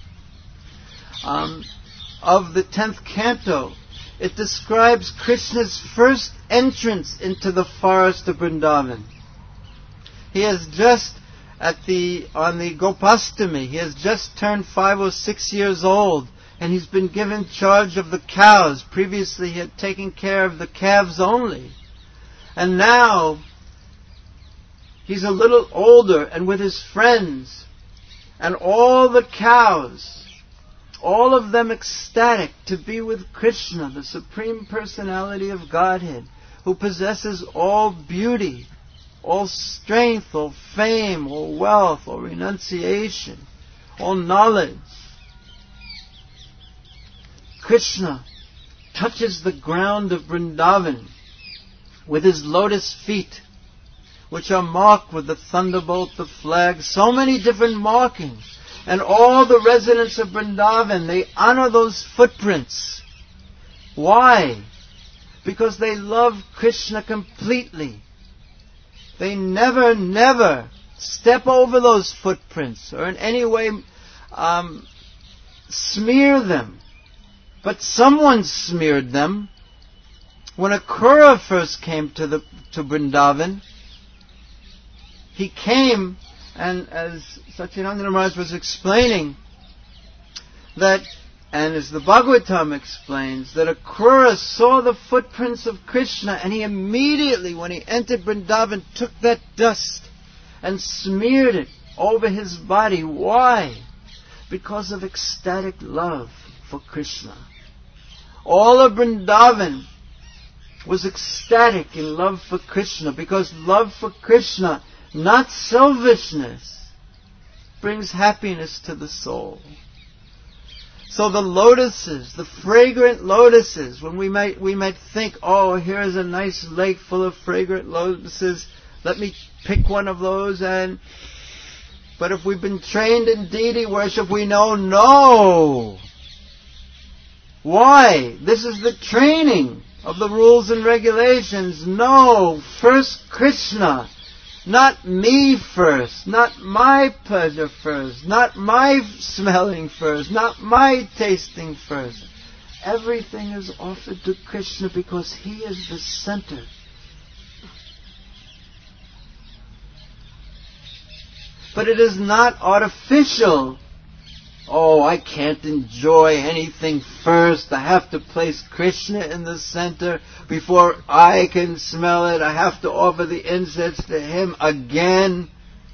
um, of the tenth canto, it describes Krishna's first entrance into the forest of Vrindavan. He has just, at the on the Gopastami, he has just turned five or six years old, and he's been given charge of the cows. Previously he had taken care of the calves only. And now he's a little older, and with his friends, and all the cows, all of them ecstatic to be with Krishna, the Supreme Personality of Godhead, who possesses all beauty, all strength, all fame, all wealth, all renunciation, all knowledge. Krishna touches the ground of Vrindavan with his lotus feet, which are marked with the thunderbolt, the flag, so many different markings. And all the residents of Vrindavan, they honor those footprints. Why? Because they love Krishna completely. They never, never step over those footprints or in any way um, smear them. But someone smeared them. When Akrura first came to the to Vrindavan, he came, and as Satyananda Maharaj was explaining, that, and as the Bhagavatam explains, that Akrura saw the footprints of Krishna, and he immediately, when he entered Vrindavan, took that dust and smeared it over his body. Why? Because of ecstatic love for Krishna. All of Vrindavan was ecstatic in love for Krishna, because love for Krishna, not selfishness, brings happiness to the soul. So the lotuses, the fragrant lotuses, when we might we might think, oh, here's a nice lake full of fragrant lotuses, let me pick one of those and... But if we've been trained in deity worship, we know, no! Why? This is the training of the rules and regulations. No! First Krishna. Not me first. Not my pleasure first. Not my smelling first. Not my tasting first. Everything is offered to Krishna because he is the center. But it is not artificial. Oh, I can't enjoy anything first. I have to place Krishna in the center before I can smell it. I have to offer the incense to him again.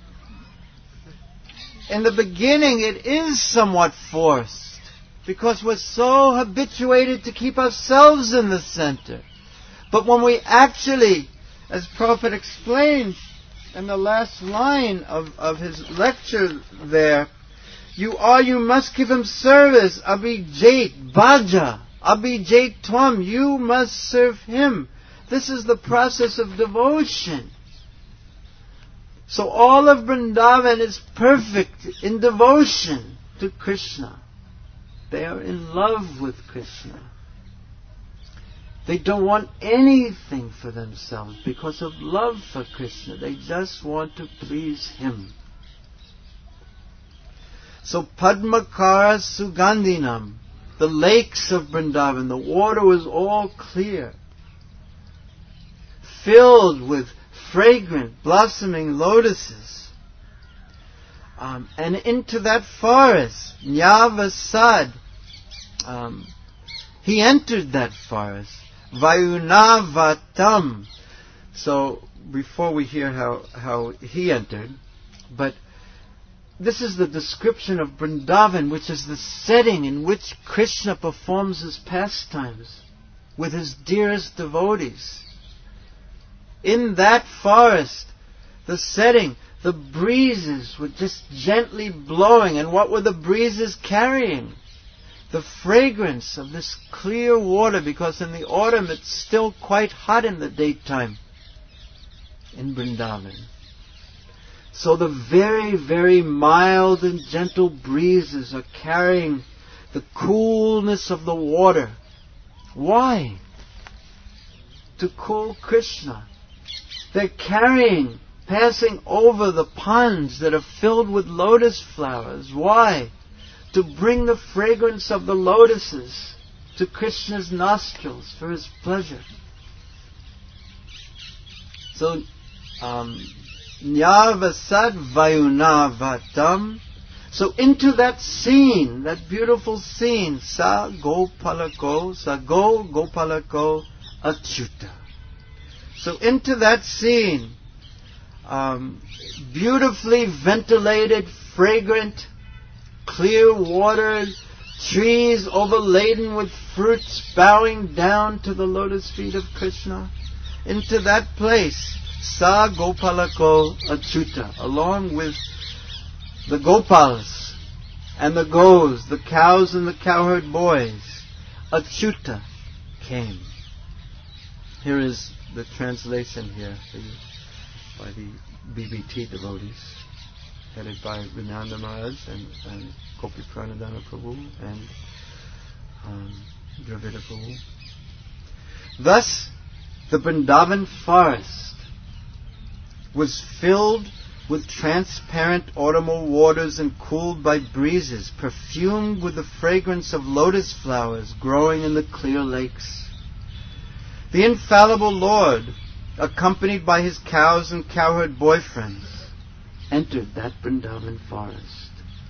In the beginning, it is somewhat forced because we're so habituated to keep ourselves in the center. But when we actually, as Prophet explained in the last line of, of his lecture there, you are, you must give him service. Abhijait, Bhaja, Abhijait Tvam. You must serve him. This is the process of devotion. So all of Vrindavan is perfect in devotion to Krishna. They are in love with Krishna. They don't want anything for themselves because of love for Krishna. They just want to please him. So Padmakara Sugandhinam, the lakes of Vrindavan, the water was all clear, filled with fragrant, blossoming lotuses. Um, and into that forest, Nyavasad, um, he entered that forest. Vayunavatam. So, before we hear how, how he entered, but this is the description of Vrindavan, which is the setting in which Krishna performs his pastimes with his dearest devotees. In that forest, the setting, the breezes were just gently blowing. And what were the breezes carrying? The fragrance of this clear water, because in the autumn it's still quite hot in the daytime in Vrindavan. So the very, very mild and gentle breezes are carrying the coolness of the water. Why? To cool Krishna. They're carrying, passing over the ponds that are filled with lotus flowers. Why? To bring the fragrance of the lotuses to Krishna's nostrils for his pleasure. So, um, Nyavasad Vayunavatam. So into that scene, that beautiful scene, Sa Gopalako, Sa Go Gopalako Achyuta. So into that scene, um, beautifully ventilated, fragrant, clear water, trees overladen with fruits bowing down to the lotus feet of Krishna. Into that place, Sa Gopalako Achyuta, along with the Gopals and the goes, the cows and the cowherd boys, Achyuta came. Here is the translation here for you by the B B T devotees, headed by Vinanda Maharaj and, and Gopi Pranadhana Prabhu and um, Dravida Prabhu. Thus, the Vrindavan forest was filled with transparent autumnal waters and cooled by breezes, perfumed with the fragrance of lotus flowers growing in the clear lakes. The infallible Lord, accompanied by his cows and cowherd boyfriends, entered that Vrindavan forest.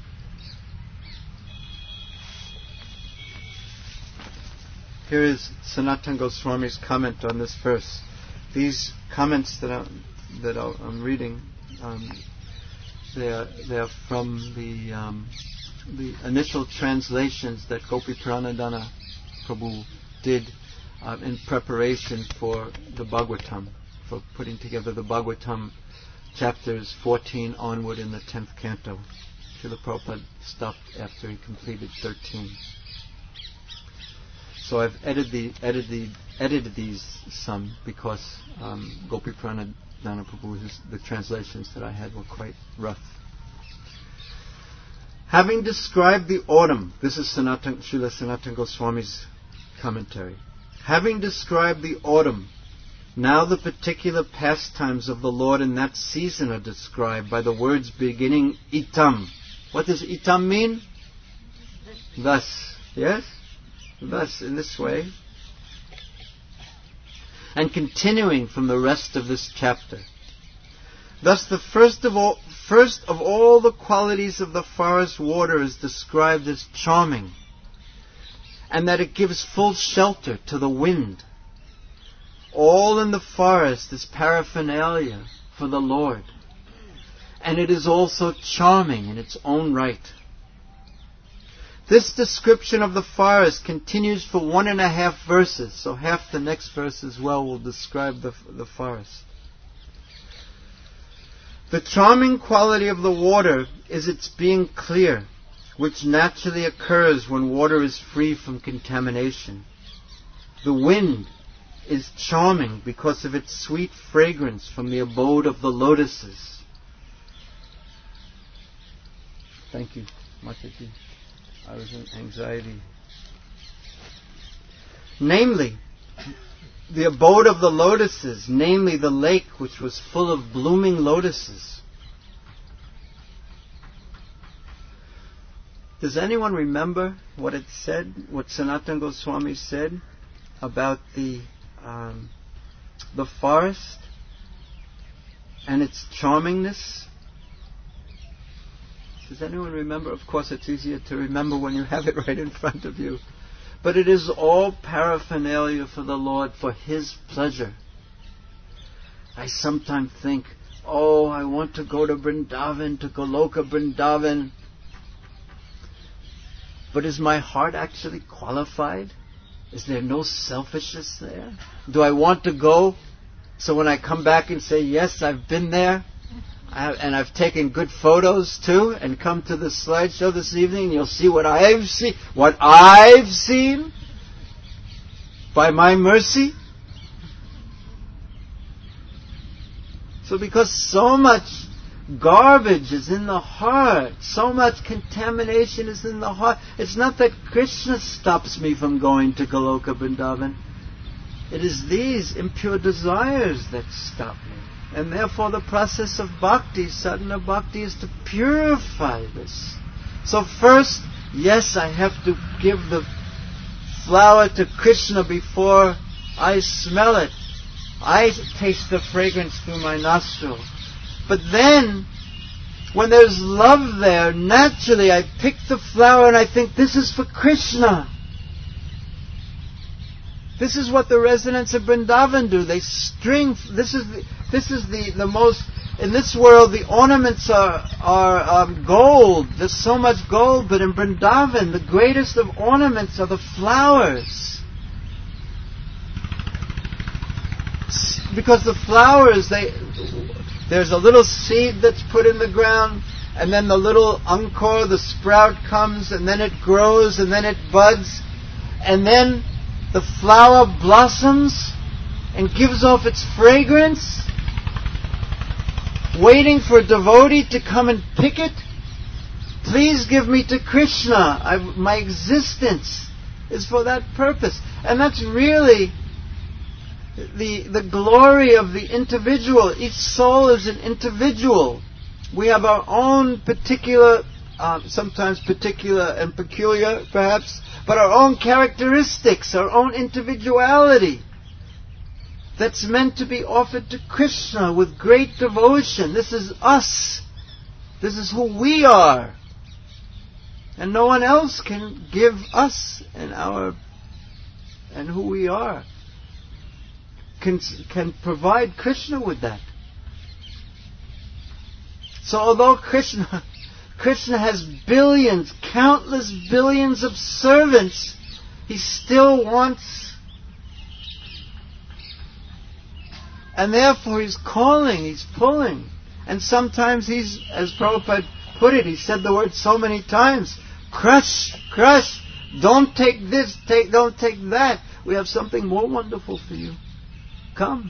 Here is Sanatana Goswami's comment on this verse. These comments that I'm, that I'm reading, um, they are they are from the um, the initial translations that Gopi Pranadhana Prabhu did uh, in preparation for the Bhagavatam, for putting together the Bhagavatam chapters fourteen onward in the tenth canto. Srila Prabhupada stopped after he completed thirteen. So I've edited, the, edited, the, edited these some because um, Gopi Pranadhana Prabhu, his, the translations that I had were quite rough. Having described the autumn, this is Sanatana, Srila Sanatana Goswami's commentary. Having described the autumn, now the particular pastimes of the Lord in that season are described by the words beginning itam. What does itam mean? Thus. Yes? Thus, in this way. And continuing from the rest of this chapter. Thus the first of all, first of all the qualities of the forest water is described as charming, and that it gives full shelter to the wind. All in the forest is paraphernalia for the Lord, and it is also charming in its own right. This description of the forest continues for one and a half verses, so half the next verse as well will describe the, the forest. The charming quality of the water is its being clear, which naturally occurs when water is free from contamination. The wind is charming because of its sweet fragrance from the abode of the lotuses. Thank you, Mataji. I was in anxiety. Namely, the abode of the lotuses, namely the lake which was full of blooming lotuses. Does anyone remember what it said, what Sanatana Goswami said about the um, the forest and its charmingness? Does anyone remember? Of course, it's easier to remember when you have it right in front of you. But it is all paraphernalia for the Lord, for His pleasure. I sometimes think, oh, I want to go to Vrindavan, to Goloka Vrindavan. But is my heart actually qualified? Is there no selfishness there? Do I want to go so when I come back and say, yes, I've been there, I have, and I've taken good photos too, and come to the slideshow this evening, and you'll see what I've seen, what I've seen by my mercy? So because so much garbage is in the heart, so much contamination is in the heart, it's not that Krishna stops me from going to Goloka Vrindavan. It is these impure desires that stop me. And therefore the process of bhakti, sadhana bhakti, is to purify this. So first, yes, I have to give the flower to Krishna before I smell it. I taste the fragrance through my nostril. But then, when there's love there, naturally I pick the flower and I think, this is for Krishna. This is what the residents of Vrindavan do. They string, this is the, this is the, the most, in this world the ornaments are, are um, gold. There's so much gold, but in Vrindavan the greatest of ornaments are the flowers. Because the flowers, they, there's a little seed that's put in the ground, and then the little ankur, the sprout comes, and then it grows, and then it buds, and then the flower blossoms and gives off its fragrance, waiting for a devotee to come and pick it. Please give me to Krishna. I, my existence is for that purpose. And that's really the, the glory of the individual. Each soul is an individual. We have our own particular, uh, sometimes particular and peculiar perhaps, but our own characteristics, our own individuality that's meant to be offered to Krishna with great devotion. This is us. This is who we are. And no one else can give us and our and who we are. Can, can provide Krishna with that. So although Krishna Krishna has billions, countless billions of servants, He still wants, and therefore He's calling, He's pulling. And sometimes He's, as Prabhupada put it. He said the word so many times. Crush, crush. Don't take this, take, don't take that. We have something more wonderful for you. Come.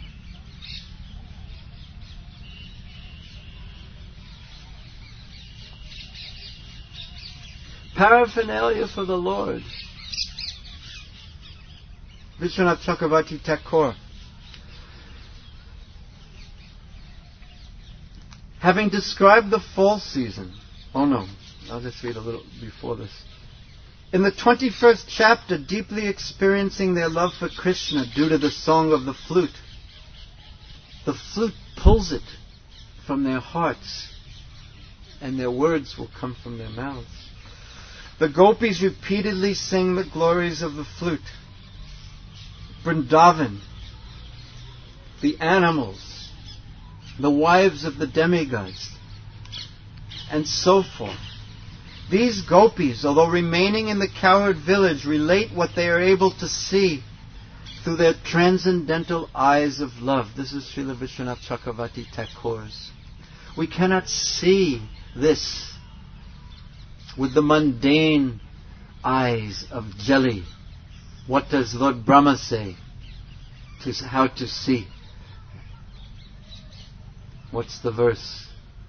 Paraphernalia for the Lord. Vishwanath Chakravarti Thakur, having described the fall season, oh no, I'll just read a little before this. In the twenty-first chapter, deeply experiencing their love for Krishna due to the song of the flute, the flute pulls it from their hearts, and their words will come from their mouths. The gopis repeatedly sing the glories of the flute. Vrindavan, the animals, the wives of the demigods, and so forth. These gopis, although remaining in the cowherd village, relate what they are able to see through their transcendental eyes of love. This is Srila Vishwanath Chakravarti Thakur's. We cannot see this with the mundane eyes of jelly. What does Lord Brahma say? To how to see. What's the verse?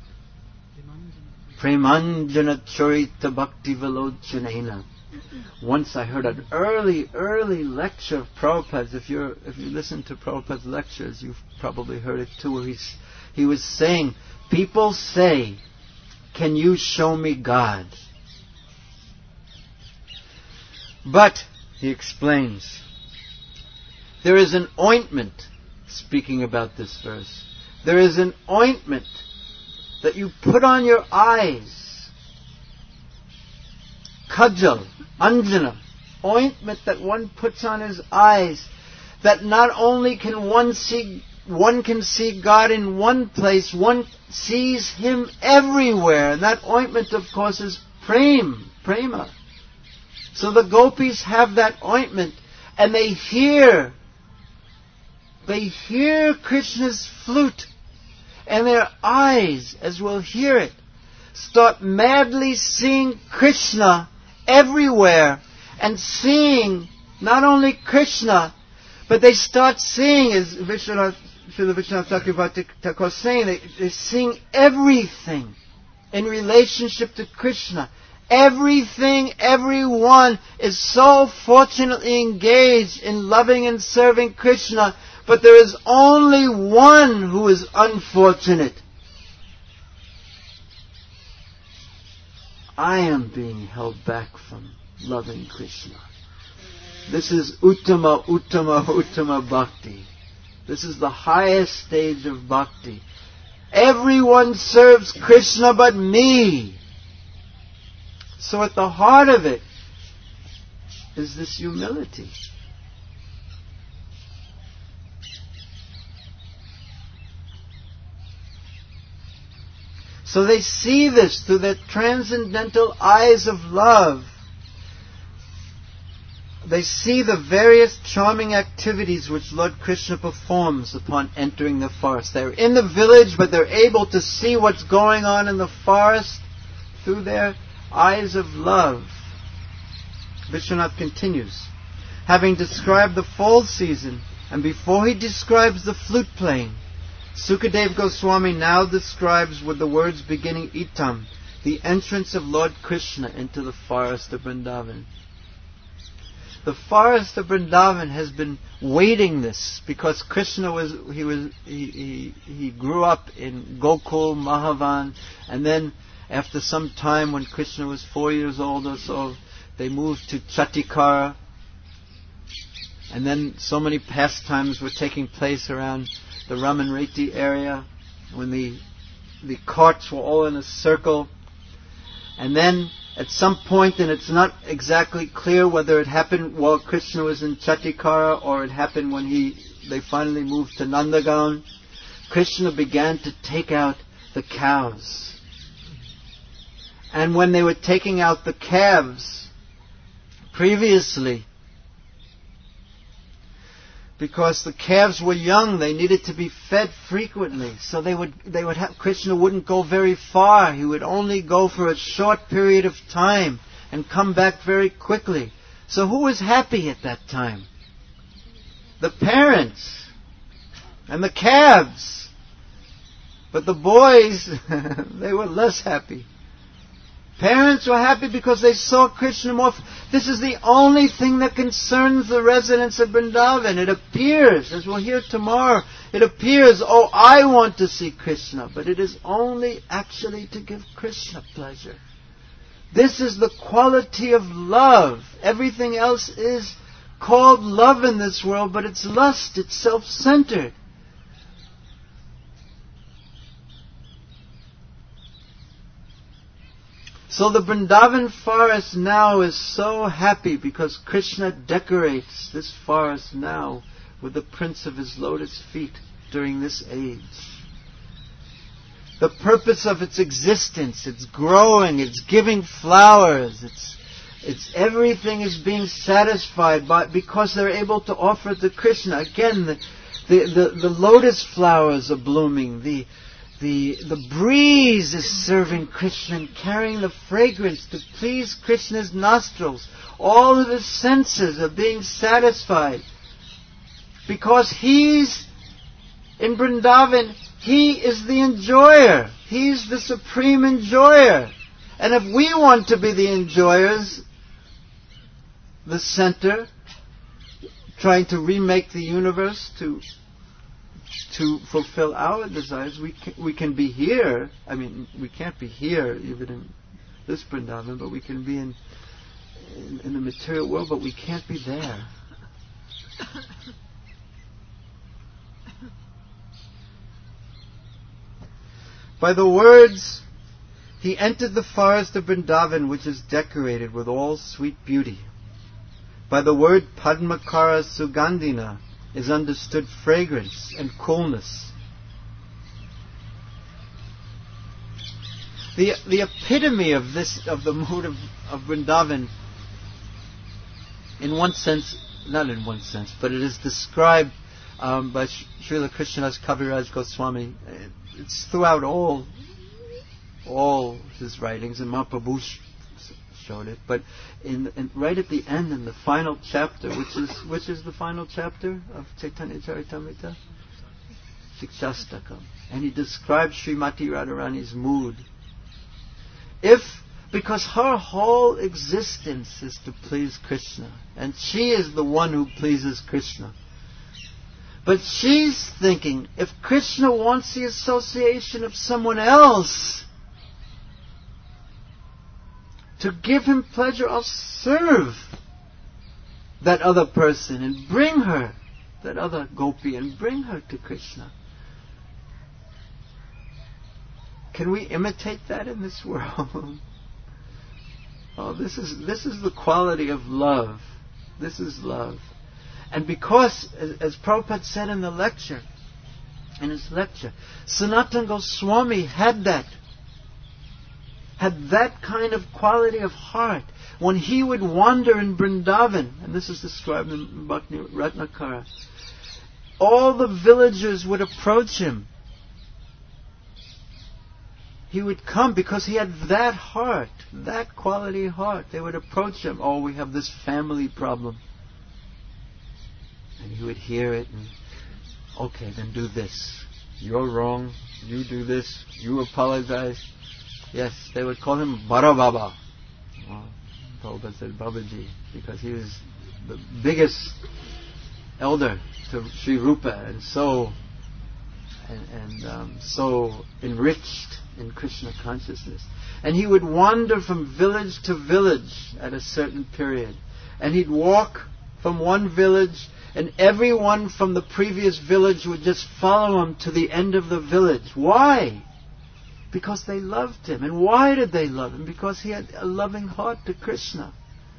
Premanjana Charita Bhakti Vilochanena. Once I heard an early, early lecture of Prabhupada's. If you're, if you listen to Prabhupada's lectures, you've probably heard it too, where he's, he was saying, people say, can you show me God? But, he explains, there is an ointment, speaking about this verse, there is an ointment that you put on your eyes. Kajal, anjana, ointment that one puts on his eyes, that not only can one see, one can see God in one place, one sees Him everywhere. And that ointment, of course, is prem, prema. So the gopis have that ointment, and they hear, they hear Krishna's flute, and their eyes, as we'll hear it, start madly seeing Krishna everywhere, and seeing not only Krishna, but they start seeing, as Vishwanath, Srila Vishwanath Chakravarti Thakur saying, they, they're seeing everything in relationship to Krishna. Everything, everyone is so fortunately engaged in loving and serving Krishna, but there is only one who is unfortunate. I am being held back from loving Krishna. This is Uttama, Uttama, Uttama Bhakti. This is the highest stage of Bhakti. Everyone serves Krishna but me. So at the heart of it is this humility. So they see this through their transcendental eyes of love. They see the various charming activities which Lord Krishna performs upon entering the forest. They're in the village, but they're able to see what's going on in the forest through their eyes of love. Vishwanath continues. Having described the fall season, and before he describes the flute playing, Sukadeva Goswami now describes with the words beginning Itam, the entrance of Lord Krishna into the forest of Vrindavan. The forest of Vrindavan has been waiting this because Krishna was he was he, he, he grew up in Gokul, Mahavan, and then after some time when Krishna was four years old or so, they moved to Chatikara, and then so many pastimes were taking place around the Ramanreti area when the the carts were all in a circle, and then at some point, and it's not exactly clear whether it happened while Krishna was in Chatikara or it happened when he they finally moved to Nandagaon, Krishna began to take out the cows. And when they were taking out the calves, previously, because the calves were young, they needed to be fed frequently. So they would, they would have, Krishna wouldn't go very far. He would only go for a short period of time and come back very quickly. So who was happy at that time? The parents and the calves. But the boys, they were less happy. Parents were happy because they saw Krishna more. This is the only thing that concerns the residents of Vrindavan. It appears, as we'll hear tomorrow, it appears, oh, I want to see Krishna. But it is only actually to give Krishna pleasure. This is the quality of love. Everything else is called love in this world, but it's lust, it's self-centered. So the Vrindavan forest now is so happy because Krishna decorates this forest now with the prints of his lotus feet during this age. The purpose of its existence, it's growing, it's giving flowers, it's it's everything is being satisfied by because they're able to offer it to Krishna. Again, the the, the, the lotus flowers are blooming, the The, the breeze is serving Krishna and carrying the fragrance to please Krishna's nostrils. All of his senses are being satisfied. Because he's in Vrindavan, he is the enjoyer. He's the supreme enjoyer. And if we want to be the enjoyers, the center, trying to remake the universe to to fulfill our desires, we can, we can be here. I mean, we can't be here even in this Vrindavan, but we can be in, in in the material world, but we can't be there. By the words, he entered the forest of Vrindavan, which is decorated with all sweet beauty. By the word Padmakara Sugandhina is understood fragrance and coolness. The the epitome of this of the mood of, of Vrindavan, in one sense, not in one sense, but it is described um, by Srila Krishnadas Kaviraj Goswami. It's throughout all all his writings, and Mahaprabhu showed it, but in, in right at the end, in the final chapter, which is which is the final chapter of Chaitanya Charitamrita, Shikshastakam, and he describes Srimati Radharani's mood. If because her whole existence is to please Krishna, and she is the one who pleases Krishna. But she's thinking, if Krishna wants the association of someone else to give him pleasure, I'll serve that other person and bring her, that other gopi, and bring her to Krishna. Can we imitate that in this world? Oh, this is this is the quality of love. This is love. And because, as, as Prabhupada said in the lecture, in his lecture, Sanatana Goswami had that. Had that kind of quality of heart. When he would wander in Vrindavan, and this is described in Bhakti Ratnakara, all the villagers would approach him. He would come because he had that heart, that quality heart. They would approach him. Oh, we have this family problem. And he would hear it and, okay, then do this. You're wrong. You do this. You apologize. Yes, they would call him Bara Baba. Well, Prabhupada said Babaji because he was the biggest elder to Sri Rupa and so and, and um, so enriched in Krishna consciousness. And he would wander from village to village at a certain period. And he'd walk from one village, and everyone from the previous village would just follow him to the end of the village. Why? Because they loved him. And why did they love him? Because he had a loving heart to Krishna.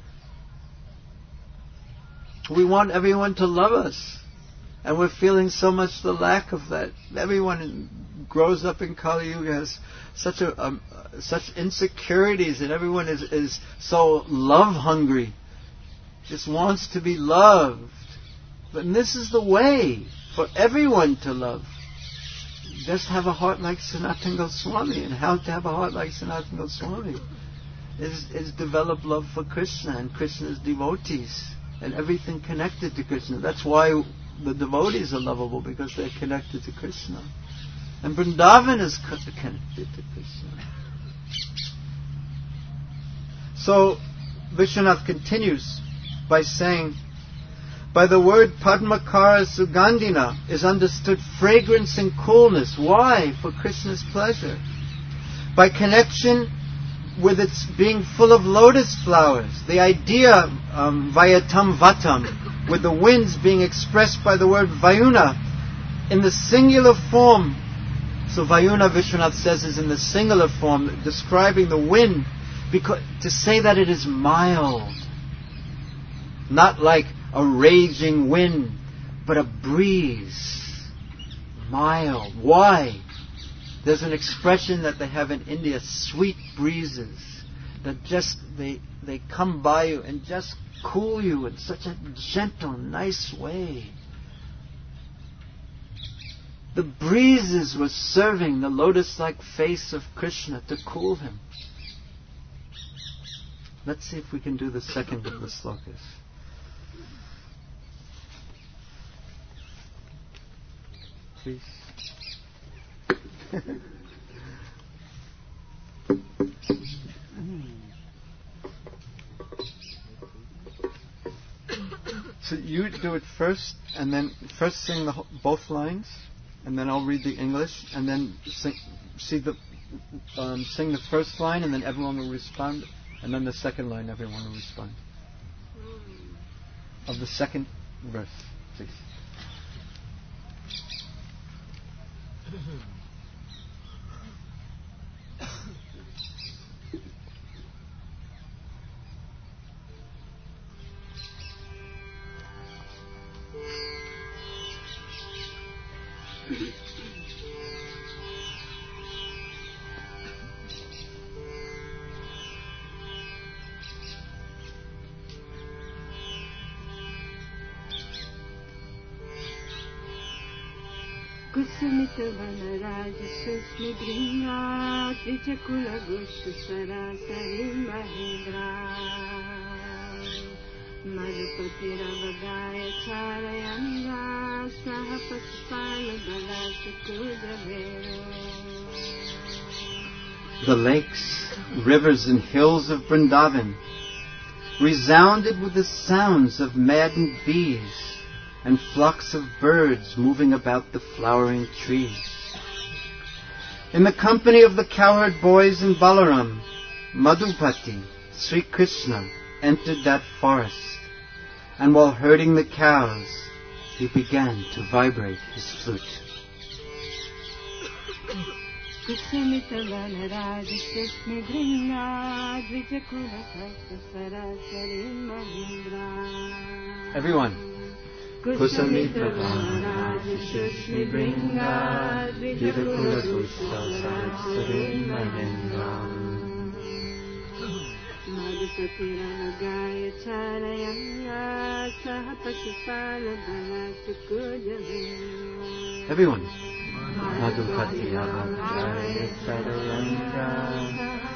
We want everyone to love us. And we're feeling so much the lack of that. Everyone in, grows up in Kali Yuga has such a um, uh, such insecurities, and everyone is, is so love hungry. Just wants to be loved. But this is the way for everyone to love. Just have a heart like Sanatana Goswami. And how to have a heart like Sanatana Goswami is, is develop love for Krishna and Krishna's devotees and everything connected to Krishna. That's why the devotees are lovable, because they're connected to Krishna. And Vrindavan is co- connected to Krishna. So Vishwanath continues by saying, by the word Padmakara Sugandhina is understood fragrance and coolness. Why? For Krishna's pleasure. By connection with its being full of lotus flowers. The idea, um, Vayatam Vatam, with the winds being expressed by the word Vayuna in the singular form. So Vayuna, Vishwanath says, is in the singular form, describing the wind, because to say that it is mild. Not like a raging wind, but a breeze. Mild. Why? There's an expression that they have in India, sweet breezes, that just, they, they come by you and just cool you in such a gentle, nice way. The breezes were serving the lotus-like face of Krishna to cool him. Let's see if we can do the second of the slokas. Please. So you do it first, and then first sing the whole, both lines, and then I'll read the English, and then sing, see the um, sing the first line, and then everyone will respond, and then the second line, everyone will respond. Of the second verse, please.
कुसुमित वनराज सुस्मि भृंगा त्रिचकुल गुष्ट सरासरि महेंद्रा मरुपति रव गाय चारयंगा सह पशुपाल बला सुकुद्र.
The lakes, rivers and hills of Vrindavan resounded with the sounds of maddened bees and flocks of birds moving about the flowering trees. In the company of the cowherd boys and Balaram, Madhupati, Sri Krishna, entered that forest, and while herding the cows, he began to vibrate his flute. Everyone. Kusamita Vanaraj Shushmi Bringa Dvidakula Gusha Sarasari Mahendra Madhupati Ramagaya Charayanga Saha Pashupala Bala Sukudavira. Everyone. Madhupati Ramagaya Charayanga.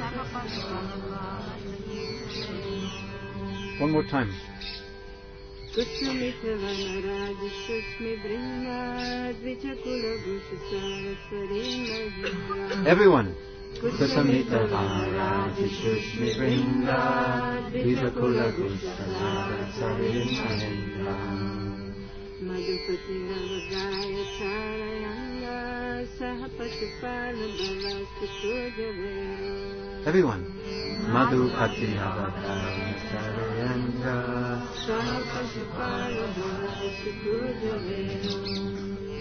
One more time.
कुसुमित Vanraj सुस्मि भृंगा द्विचकुल गुष सरसरि Mahindra.
Everyone. Kusamita Vanaraj Shushmi Bringa Dvidakula Gusha Sarasari Mahendra
Madhupati Ramagaya Charayanga Saha Pashupala Bala Sukudavira.
Everyone. Madhupati Ramagaya Charayanga
Saha Pashupala Bala Sukudavira.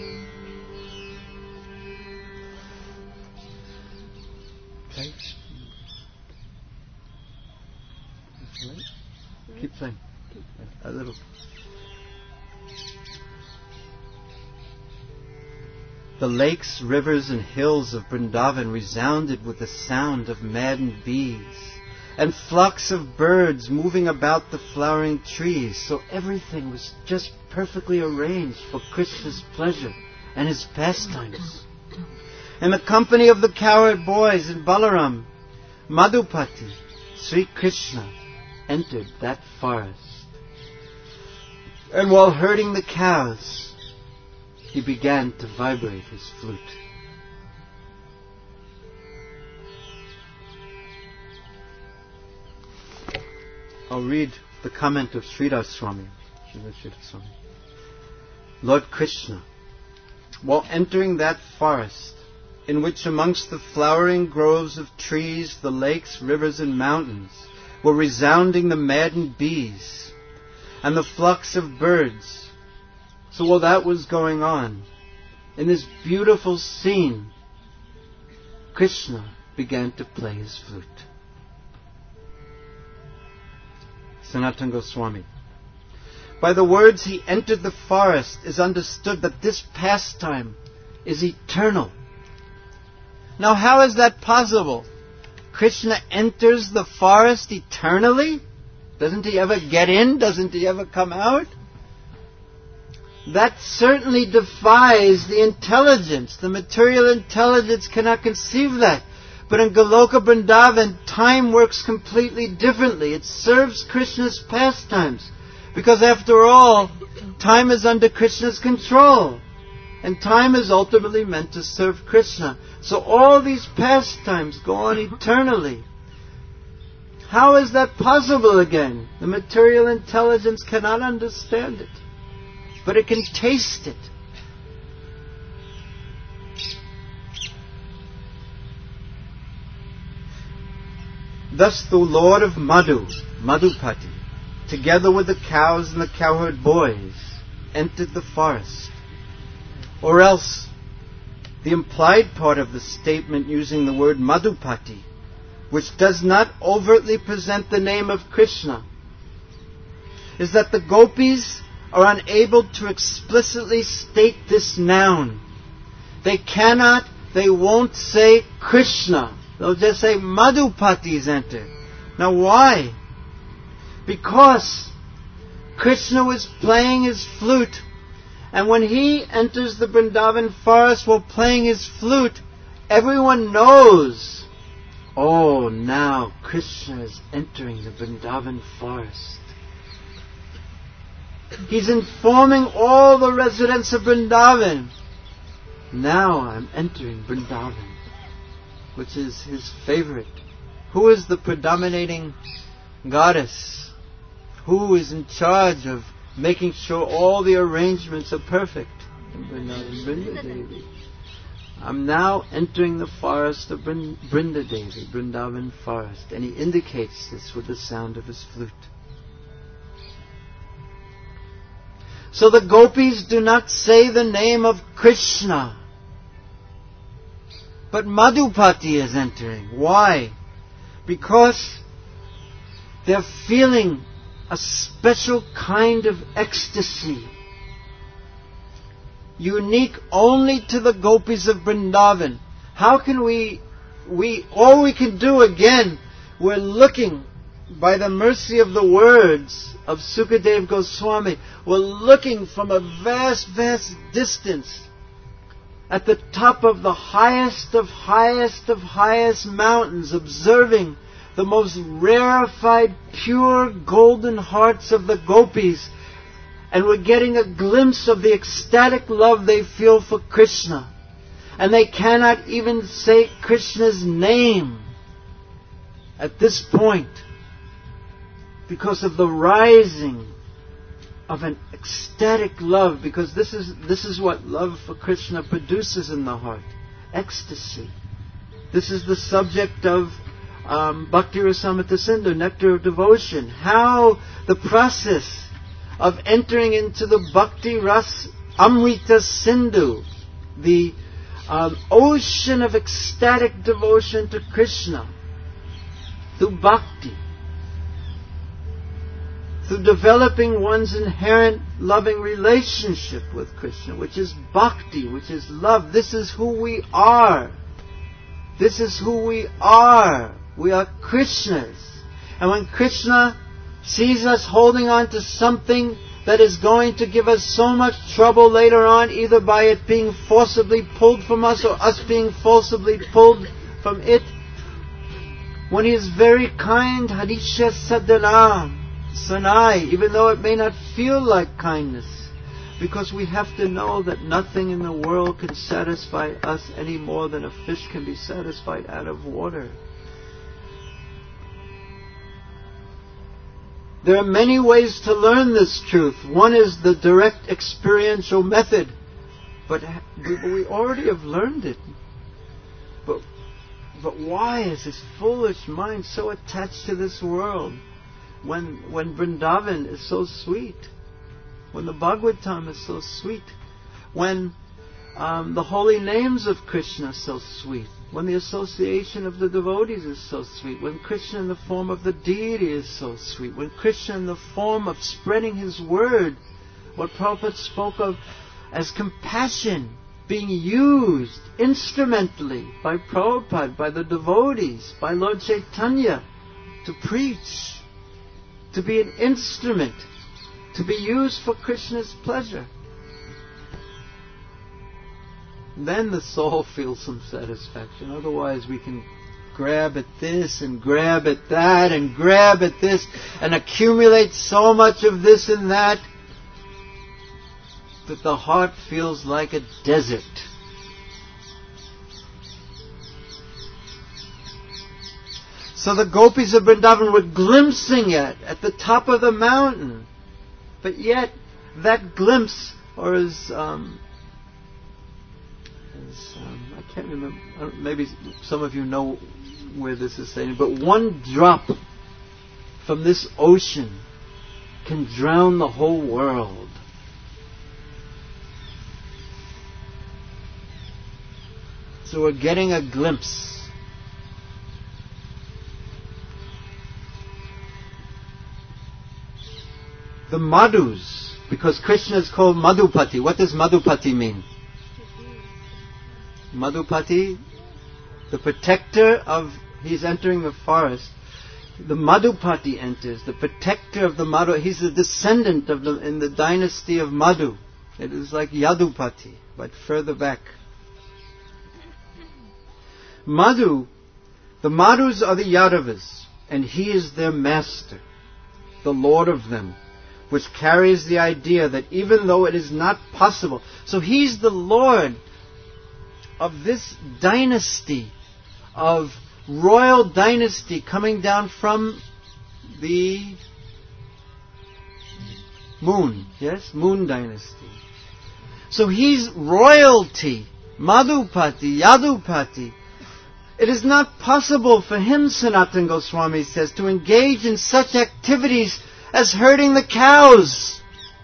Okay. Keep playing. A little. The lakes, rivers, and hills of Vrindavan resounded with the sound of maddened bees and flocks of birds moving about the flowering trees. So everything was just perfectly arranged for Krishna's pleasure and his pastimes. In the company of the cowherd boys and Balaram, Madhupati, Sri Krishna entered that forest. And while herding the cows, he began to vibrate his flute. I'll read the comment of Sridhar Swami. Swami. Lord Krishna, while entering that forest, in which amongst the flowering groves of trees, the lakes, rivers, and mountains, were resounding the maddened bees and the flocks of birds. So while that was going on, in this beautiful scene, Krishna began to play his flute. Sanatana Goswami. By the words he entered the forest is understood that this pastime is eternal. Now how is that possible? Krishna enters the forest eternally? Doesn't he ever get in? Doesn't he ever come out? That certainly defies the intelligence. The material intelligence cannot conceive that. But in Goloka Vrindavan, time works completely differently. It serves Krishna's pastimes. Because after all, time is under Krishna's control. And time is ultimately meant to serve Krishna. So all these pastimes go on eternally. How is that possible again? The material intelligence cannot understand it. But it can taste it. Thus the Lord of Madhu, Madhupati, together with the cows and the cowherd boys, entered the forest. Or else, the implied part of the statement using the word Madhupati, which does not overtly present the name of Krishna, is that the gopis are unable to explicitly state this noun. They cannot, they won't say Krishna. They'll just say Madhupati's entered. Now why? Because Krishna was playing his flute, and when he enters the Vrindavan forest while playing his flute, everyone knows, oh, now Krishna is entering the Vrindavan forest. He's informing all the residents of Vrindavan, now I'm entering Vrindavan, which is his favorite. Who is the predominating goddess? Who is in charge of making sure all the arrangements are perfect? Vrindavan, Brinda Devi. I'm now entering the forest of Brinda Devi, Vrindavan forest. And he indicates this with the sound of his flute. So the gopis do not say the name of Krishna, but Madhupati is entering. Why? Because they're feeling a special kind of ecstasy, unique only to the gopis of Vrindavan. How can we, we, all we can do again, we're looking by the mercy of the words of Sukadev Goswami, we're looking from a vast, vast distance at the top of the highest of highest of highest mountains, observing the most rarefied, pure, golden hearts of the gopis. And we're getting a glimpse of the ecstatic love they feel for Krishna. And they cannot even say Krishna's name at this point, because of the rising of an ecstatic love, because this is this is what love for Krishna produces in the heart. Ecstasy. This is the subject of um, Bhakti Rasamrita Sindhu, Nectar of Devotion. How the process of entering into the Bhakti Ras Amrita Sindhu, the um, ocean of ecstatic devotion to Krishna, through bhakti, through developing one's inherent loving relationship with Krishna, which is bhakti, which is love. This is who we are. This is who we are. We are Krishnas. And when Krishna sees us holding on to something that is going to give us so much trouble later on, either by it being forcibly pulled from us or us being forcibly pulled from it, when He is very kind, Harisha Sadhanam, Sanai, even though it may not feel like kindness, because we have to know that nothing in the world can satisfy us any more than a fish can be satisfied out of water. There are many ways to learn this truth. One is the direct experiential method, but we already have learned it. But, but why is this foolish mind so attached to this world when, when Vrindavan is so sweet? When the Bhagavatam is so sweet? When um, the holy names of Krishna are so sweet? When the association of the devotees is so sweet, when Krishna in the form of the deity is so sweet, when Krishna in the form of spreading His word, what Prabhupada spoke of as compassion, being used instrumentally by Prabhupada, by the devotees, by Lord Chaitanya, to preach, to be an instrument, to be used for Krishna's pleasure. Then the soul feels some satisfaction. Otherwise we can grab at this and grab at that and grab at this and accumulate so much of this and that that the heart feels like a desert. So the gopis of Vrindavan were glimpsing it at the top of the mountain. But yet that glimpse, or as... Um, Um, I can't remember, maybe some of you know where this is saying, but one drop from this ocean can drown the whole world. So we're getting a glimpse. The Madhus, because Krishna is called Madhupati. What does Madhupati mean? Madhupati, the protector of, he's entering the forest. The Madhupati enters, the protector of the Madhu. He's a descendant of the, in the dynasty of Madhu. It is like Yadupati, but further back. Madhu, the Madhus are the Yadavas, and he is their master, the lord of them, which carries the idea that even though it is not possible, so he's the lord of this dynasty, of royal dynasty coming down from the moon, yes, moon dynasty. So he's royalty, Madhupati, Yadupati. It is not possible for him, Sanatana Goswami says, to engage in such activities as herding the cows.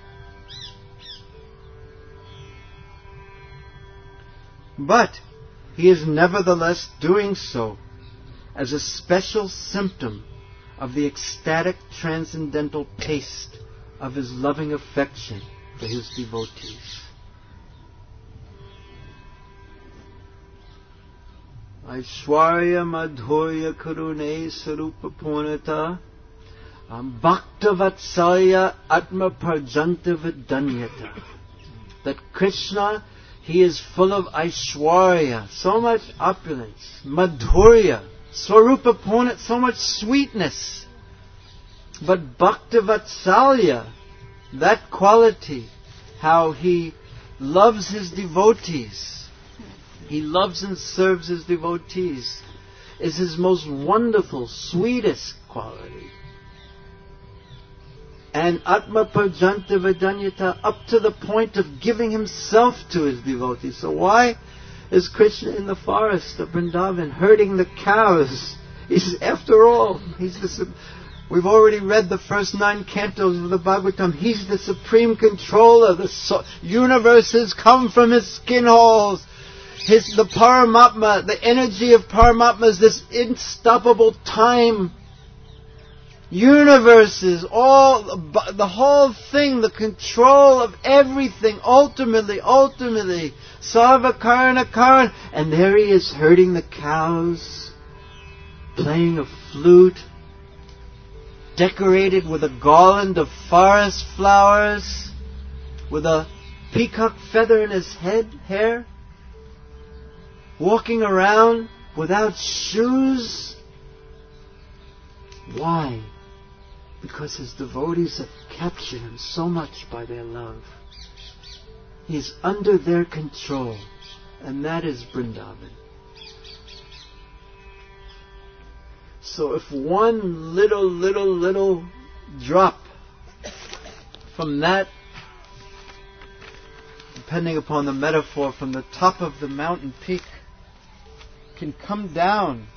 But he is nevertheless doing so as a special symptom of the ecstatic transcendental taste of his loving affection for his devotees. Aishwarya Madhurya Karune Sarupa Purnata Bhakta Vatsalya Atma Parjanta Vidanyata. That Krishna, he is full of Aishwarya, so much opulence, Madhurya, Swarupa Purnata, so much sweetness. But Bhakta Vatsalya, that quality, how he loves his devotees, he loves and serves his devotees, is his most wonderful, sweetest quality. And Atma Parjanta Vidanyata, up to the point of giving himself to his devotees. So why is Krishna in the forest of Vrindavan herding the cows? He's, after all, he's the, we've already read the first nine cantos of the Bhagavatam. He's the supreme controller. The so, universes come from his skin holes. His, the Paramatma, the energy of Paramatma is this unstoppable time. Universes, all, the whole thing, the control of everything, ultimately, ultimately, Sarva Karana Karan. And there he is herding the cows, playing a flute, decorated with a garland of forest flowers, with a peacock feather in his head, hair, walking around without shoes. Why? Because his devotees have captured him so much by their love. He's under their control, and that is Vrindavan. So if one little, little, little drop from that, depending upon the metaphor, from the top of the mountain peak, can come down,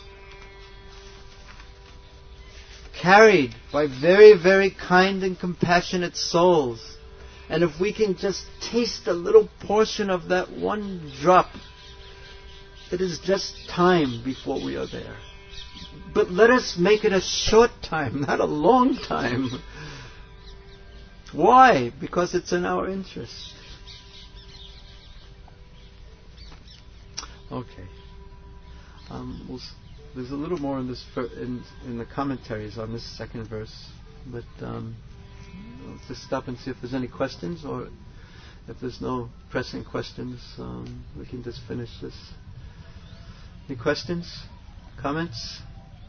carried by very, very kind and compassionate souls, and if we can just taste a little portion of that one drop, it is just time before we are there. But let us make it a short time, not a long time. Why? Because it's in our interest. Okay. Um, we'll, there's a little more in this in, in the commentaries on this second verse, but um, let's just stop and see if there's any questions, or if there's no pressing questions, um, we can just finish this. Any questions? Comments?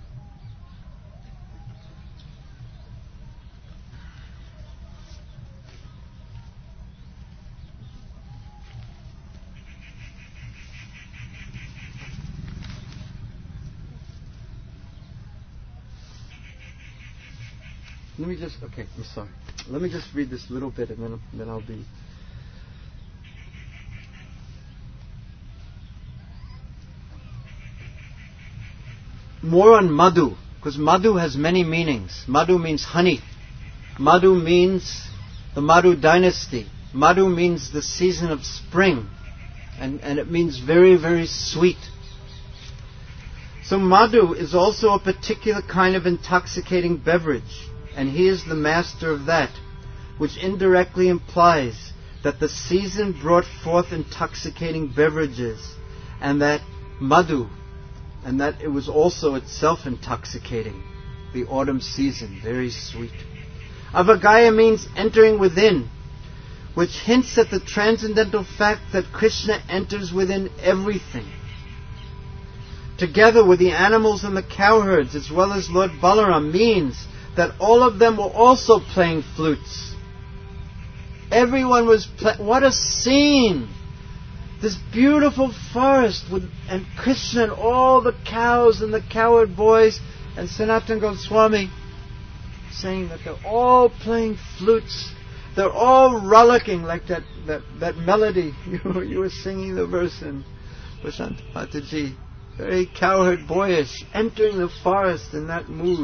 Let me just, okay, I'm sorry. Let me just read this little bit and then, then I'll be... More on Madhu, because Madhu has many meanings. Madhu means honey. Madhu means the Madhu dynasty. Madhu means the season of spring. And, and it means very, very sweet. So Madhu is also a particular kind of intoxicating beverage. And he is the master of that, which indirectly implies that the season brought forth intoxicating beverages, and that Madhu, and that it was also itself intoxicating, the autumn season, very sweet. Avagaya means entering within, which hints at the transcendental fact that Krishna enters within everything. Together with the animals and the cowherds, as well as Lord Balaram, means that all of them were also playing flutes. Everyone was playing. What a scene! This beautiful forest with and Krishna and all the cows and the cowherd boys and Sanatana Goswami saying that they're all playing flutes. They're all rollicking like that, that, that melody. You, you were singing the verse in Prashant Mataji. Very cowherd boyish, entering the forest in that mood.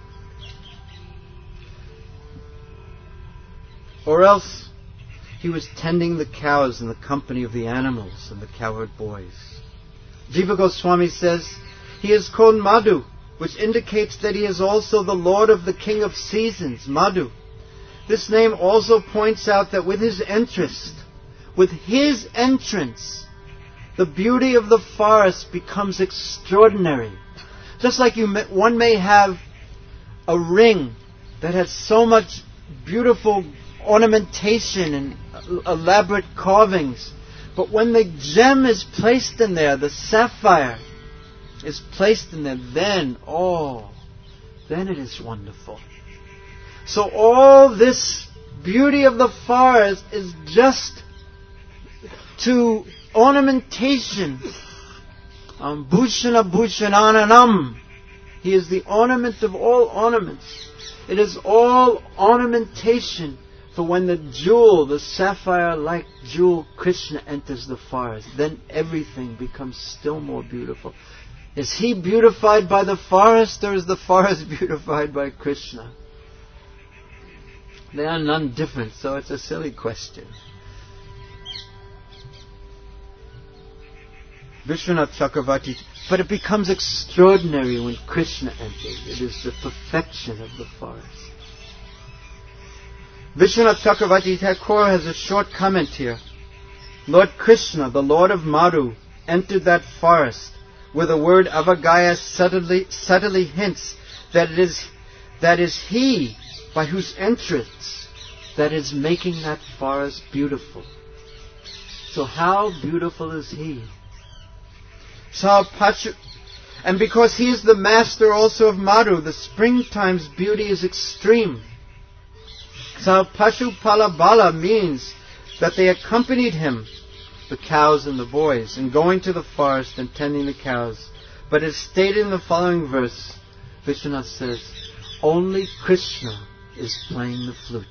Or else he was tending the cows in the company of the animals and the cowherd boys. Jiva Goswami says, he is called Madhu, which indicates that he is also the Lord of the King of Seasons, Madhu. This name also points out that with his interest, with his entrance, the beauty of the forest becomes extraordinary. Just like you, may, one may have a ring that has so much beautiful ornamentation and elaborate carvings, but when the gem is placed in there, the sapphire is placed in there, then, oh, then it is wonderful. So all this beauty of the forest is just to ornamentation. Um, Bhushana Bhushananam. He is the ornament of all ornaments. It is all ornamentation for when the jewel, the sapphire-like jewel, Krishna enters the forest. Then everything becomes still more beautiful. Is he beautified by the forest, or is the forest beautified by Krishna? They are none different, so it's a silly question. Vishwanath Chakravarti, but it becomes extraordinary when Krishna enters. It is the perfection of the forest. Vishwanath Chakravarti Thakur has a short comment here. Lord Krishna, the Lord of Madhu, entered that forest, where the word Avagaya subtly, subtly hints that it is that is He by whose entrance that is making that forest beautiful. So how beautiful is He? Sarvapashu, and because He is the master also of Madhu, the springtime's beauty is extreme. Sarvapashu Palabala means that they accompanied Him, the cows and the boys, in going to the forest and tending the cows. But as stated in the following verse, Vishwanath says, only Krishna is playing the flute.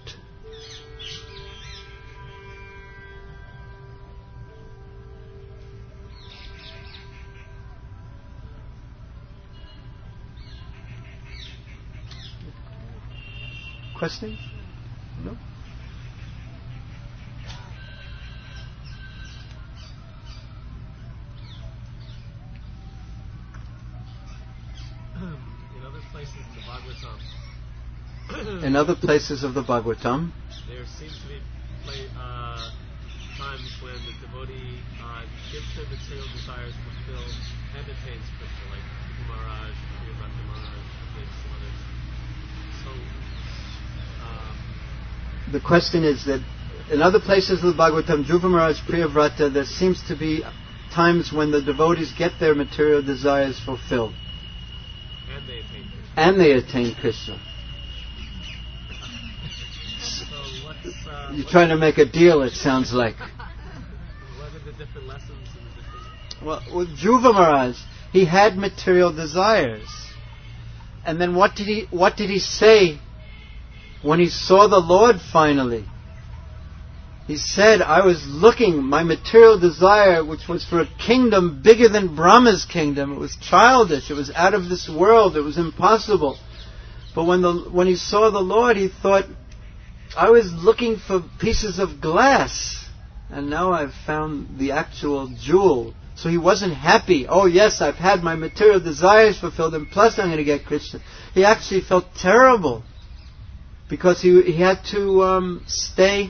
Questions? No?
In other places in the Bhagavatam,
in other places of the Bhagavatam,
there seems to be play, uh, times when the devotee uh, gets their material desires fulfilled and attains Krishna, like Dhruva Maharaj, Priyavrata Maharaj, maybe some others. So, um,
the question is that in other places of the Bhagavatam, Dhruva Maharaj, Priyavrata, there seems to be times when the devotees get their material desires fulfilled.
And they attain Krishna.
And they attain Krishna.
So what's, uh,
You're
what's
trying to make a deal, it sounds like.
what are the different lessons and the different...
Well, with Dhruva Maharaj, he had material desires. And then what did he what did he say when he saw the Lord finally? He said, I was looking, my material desire, which was for a kingdom bigger than Brahma's kingdom. It was childish. It was out of this world. It was impossible. But when the when he saw the Lord, he thought, I was looking for pieces of glass, and now I've found the actual jewel. So he wasn't happy. Oh yes, I've had my material desires fulfilled, and plus I'm going to get Krishna. He actually felt terrible because he he had to um, stay.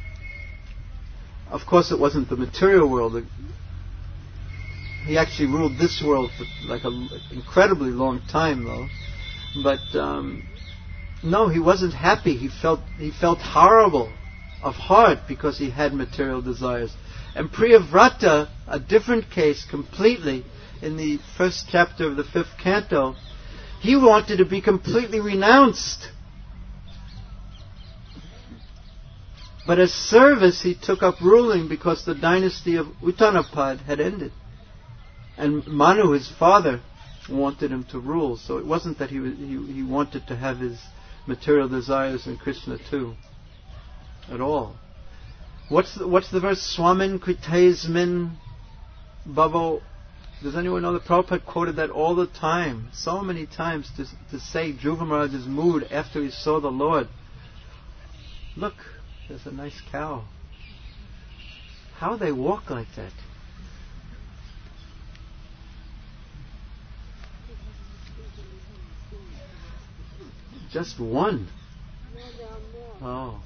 Of course, it wasn't the material world. He actually ruled this world for like an incredibly long time, though. But um, no, he wasn't happy. He felt he felt horrible of heart because he had material desires. And Priyavrata, a different case completely, in the first chapter of the fifth canto, he wanted to be completely renounced. But as service, he took up ruling because the dynasty of Uttanapad had ended. And Manu, his father, wanted him to rule. So it wasn't that he was, he, he wanted to have his material desires in Krishna too, at all. What's the, what's the verse? Swamin Kritesmin Bhavo. Does anyone know that Prabhupada quoted that all the time, so many times, to, to say Dhruva Maharaj's mood after he saw the Lord? Look, there's a nice cow. How they walk like that? Just one. Oh.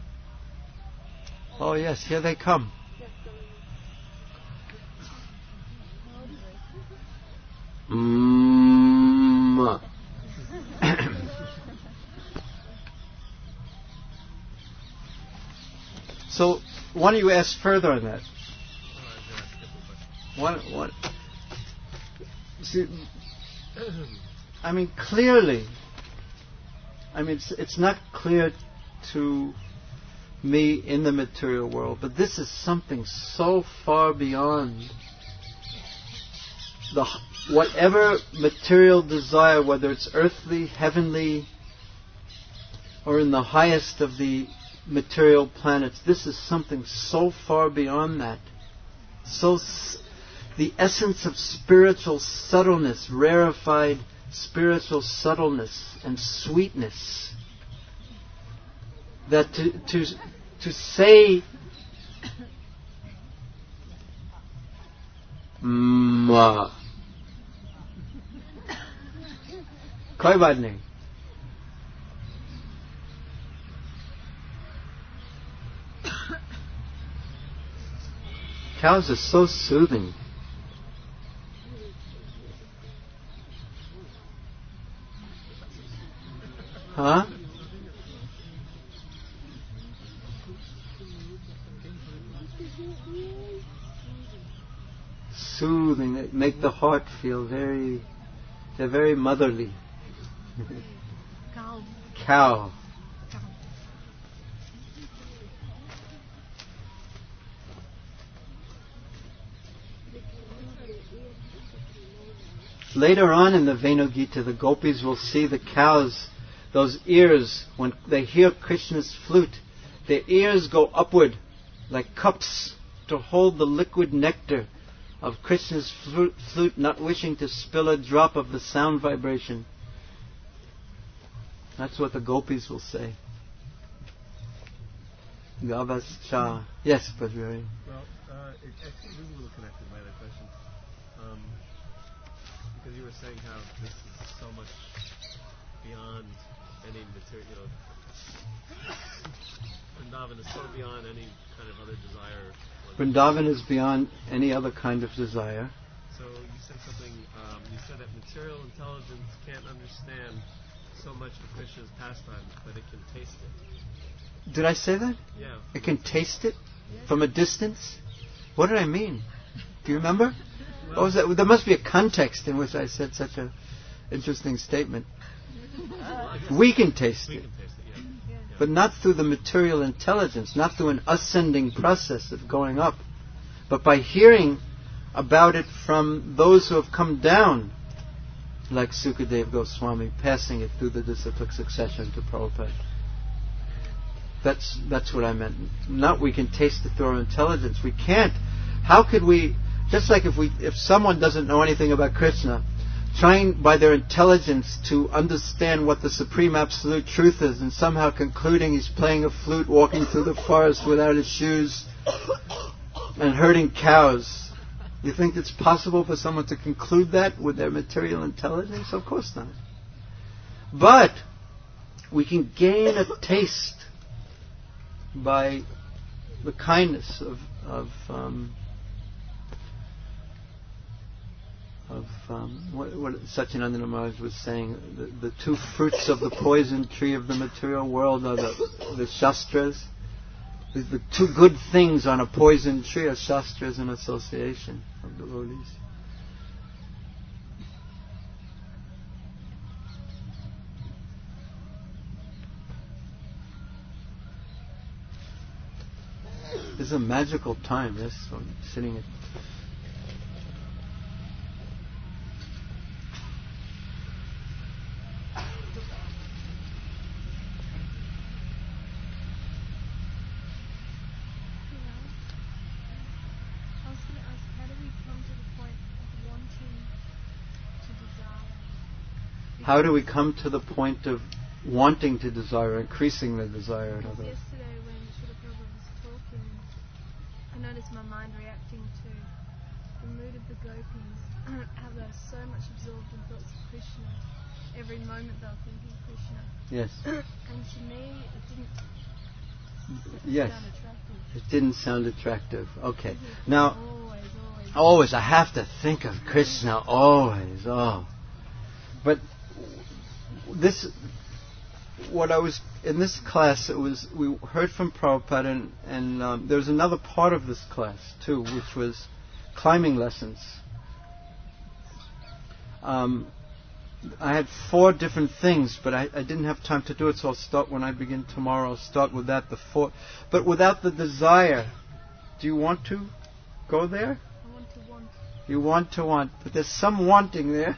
Oh yes, here they come. Mm. So, why don't you ask further on that? What? What? See, I mean, clearly. I mean, it's, it's not clear to me in the material world, but this is something so far beyond the whatever material desire, whether it's earthly, heavenly, or in the highest of the material planets. This is something so far beyond that. So s- the essence of spiritual subtleness, rarefied spiritual subtleness and sweetness, that to to to say Ma कोई बात नहीं. Cows are so soothing. Huh? Soothing. They make the heart feel very, they're very motherly.
Cow.
Cow. Later on in the Venu Gita, the gopis will see the cows, those ears, when they hear Krishna's flute, their ears go upward like cups to hold the liquid nectar of Krishna's flute, flute, not wishing to spill a drop of the sound vibration. That's what the gopis will say. Gavascha. Yes, Bajrari.
Well, uh, it actually is a little connected to my other question. Um, because you were saying how this is so much beyond any material, you know, Vrindavan is so beyond any kind of other desire.
Vrindavan is beyond any other kind of desire.
So you said something, um, you said that material intelligence can't understand so much of Krishna's pastime, but it can taste it.
Did I say that?
Yeah.
It can taste it from a distance? What did I mean? Do you remember? What was that? There must be a context in which I said such an interesting statement. We can taste
We
it,
can taste it, yeah. Yeah.
but not through the material intelligence, not through an ascending process of going up, but by hearing about it from those who have come down, like Sukadeva Goswami, passing it through the disciplic succession to Prabhupada. That's that's what I meant. Not we can taste it through our intelligence. We can't. How could we? Just like if we, if someone doesn't know anything about Krishna, trying by their intelligence to understand what the supreme absolute truth is, and somehow concluding he's playing a flute, walking through the forest without his shoes, and herding cows. You think it's possible for someone to conclude that with their material intelligence? Of course not. But we can gain a taste by the kindness of of um, of um, what, what Satyananda Maharaj was saying. The, the two fruits of the poison tree of the material world are the, the Shastras. The, the two good things on a poison tree are Shastras and association of devotees. This is a magical time, yes, so I'm sitting at
I was going to ask, how do we come to the point of wanting to desire?
How do we come to the point of wanting to desire, increasing the desire? In other words?
Yesterday when Srila Prabhupada was talking, I noticed my mind reacting to the mood of the gopis, how they're so much absorbed in thoughts of Krishna. Every moment they're thinking Krishna.
Yes.
And to me, it didn't
Yes.
sound attractive.
It didn't sound attractive. Okay. Now,
Always, always.
always, I have to think of Krishna, always, oh. But this, what I was, in this class, it was, we heard from Prabhupada, and, and um, there was another part of this class, too, which was climbing lessons. Um, I had four different things, but I, I didn't have time to do it, so I'll start when I begin tomorrow. I'll start with that, the four. But without the desire, do you want to go there?
I want to want.
You want to want, but there's some wanting there.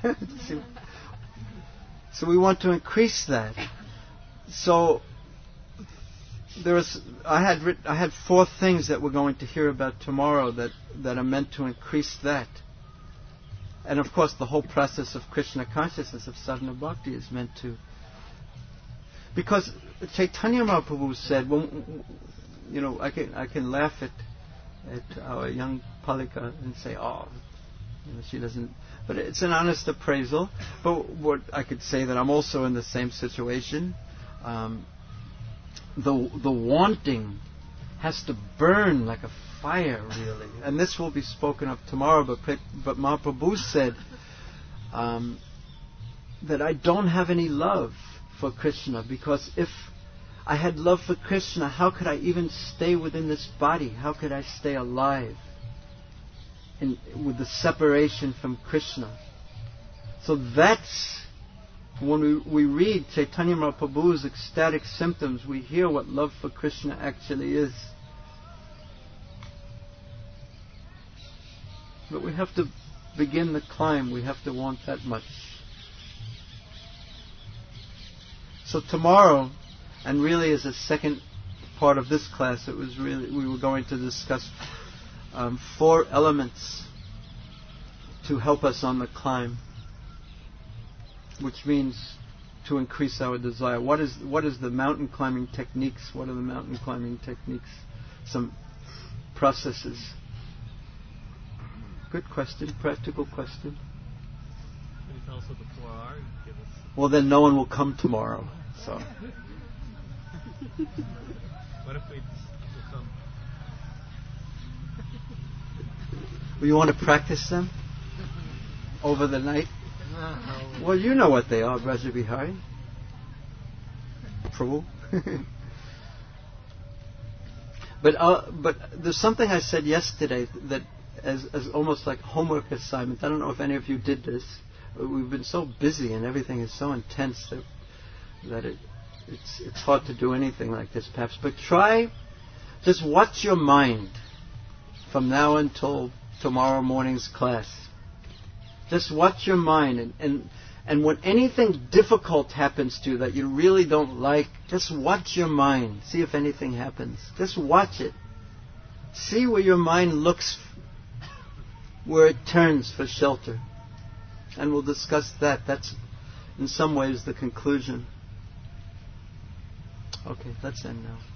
So we want to increase that. So there was, I had writ, I had four things that we're going to hear about tomorrow that, that are meant to increase that. And of course, the whole process of Krishna consciousness, of sadhana bhakti, is meant to. Because Chaitanya Mahaprabhu said, well, you know, I can I can laugh at at our young Palika and say, oh, you know, she doesn't. But it's an honest appraisal. But what I could say that I'm also in the same situation. Um, the the wanting has to burn like a fire, really. And this will be spoken of tomorrow, but, but Mahaprabhu said um, that I don't have any love for Krishna, because if I had love for Krishna, how could I even stay within this body? How could I stay alive in, with the separation from Krishna? So that's when we, we read Chaitanya Mahaprabhu's ecstatic symptoms, we hear what love for Krishna actually is. But we have to begin the climb. We have to want that much. So tomorrow, and really as a second part of this class, it was really we were going to discuss um, four elements to help us on the climb, which means to increase our desire. What is what is the mountain climbing techniques? What are the mountain climbing techniques? Some processes. Good question, practical question.
Can you tell us what the four are? Give us.
Well, then no one will come tomorrow. So.
What if we will come?
Well, you want to practice them over the night?
No.
Well, you know what they are, Braja Bihari. Prabhu. But uh, but there's something I said yesterday that as as almost like homework assignment. I don't know if any of you did this. We've been so busy and everything is so intense that that it it's it's hard to do anything like this perhaps. But try, just watch your mind from now until tomorrow morning's class. Just watch your mind, and, and and when anything difficult happens to you that you really don't like, just watch your mind. See if anything happens. Just watch it. See where your mind looks, where it turns for shelter. And we'll discuss that. That's in some ways the conclusion. Okay, let's end now.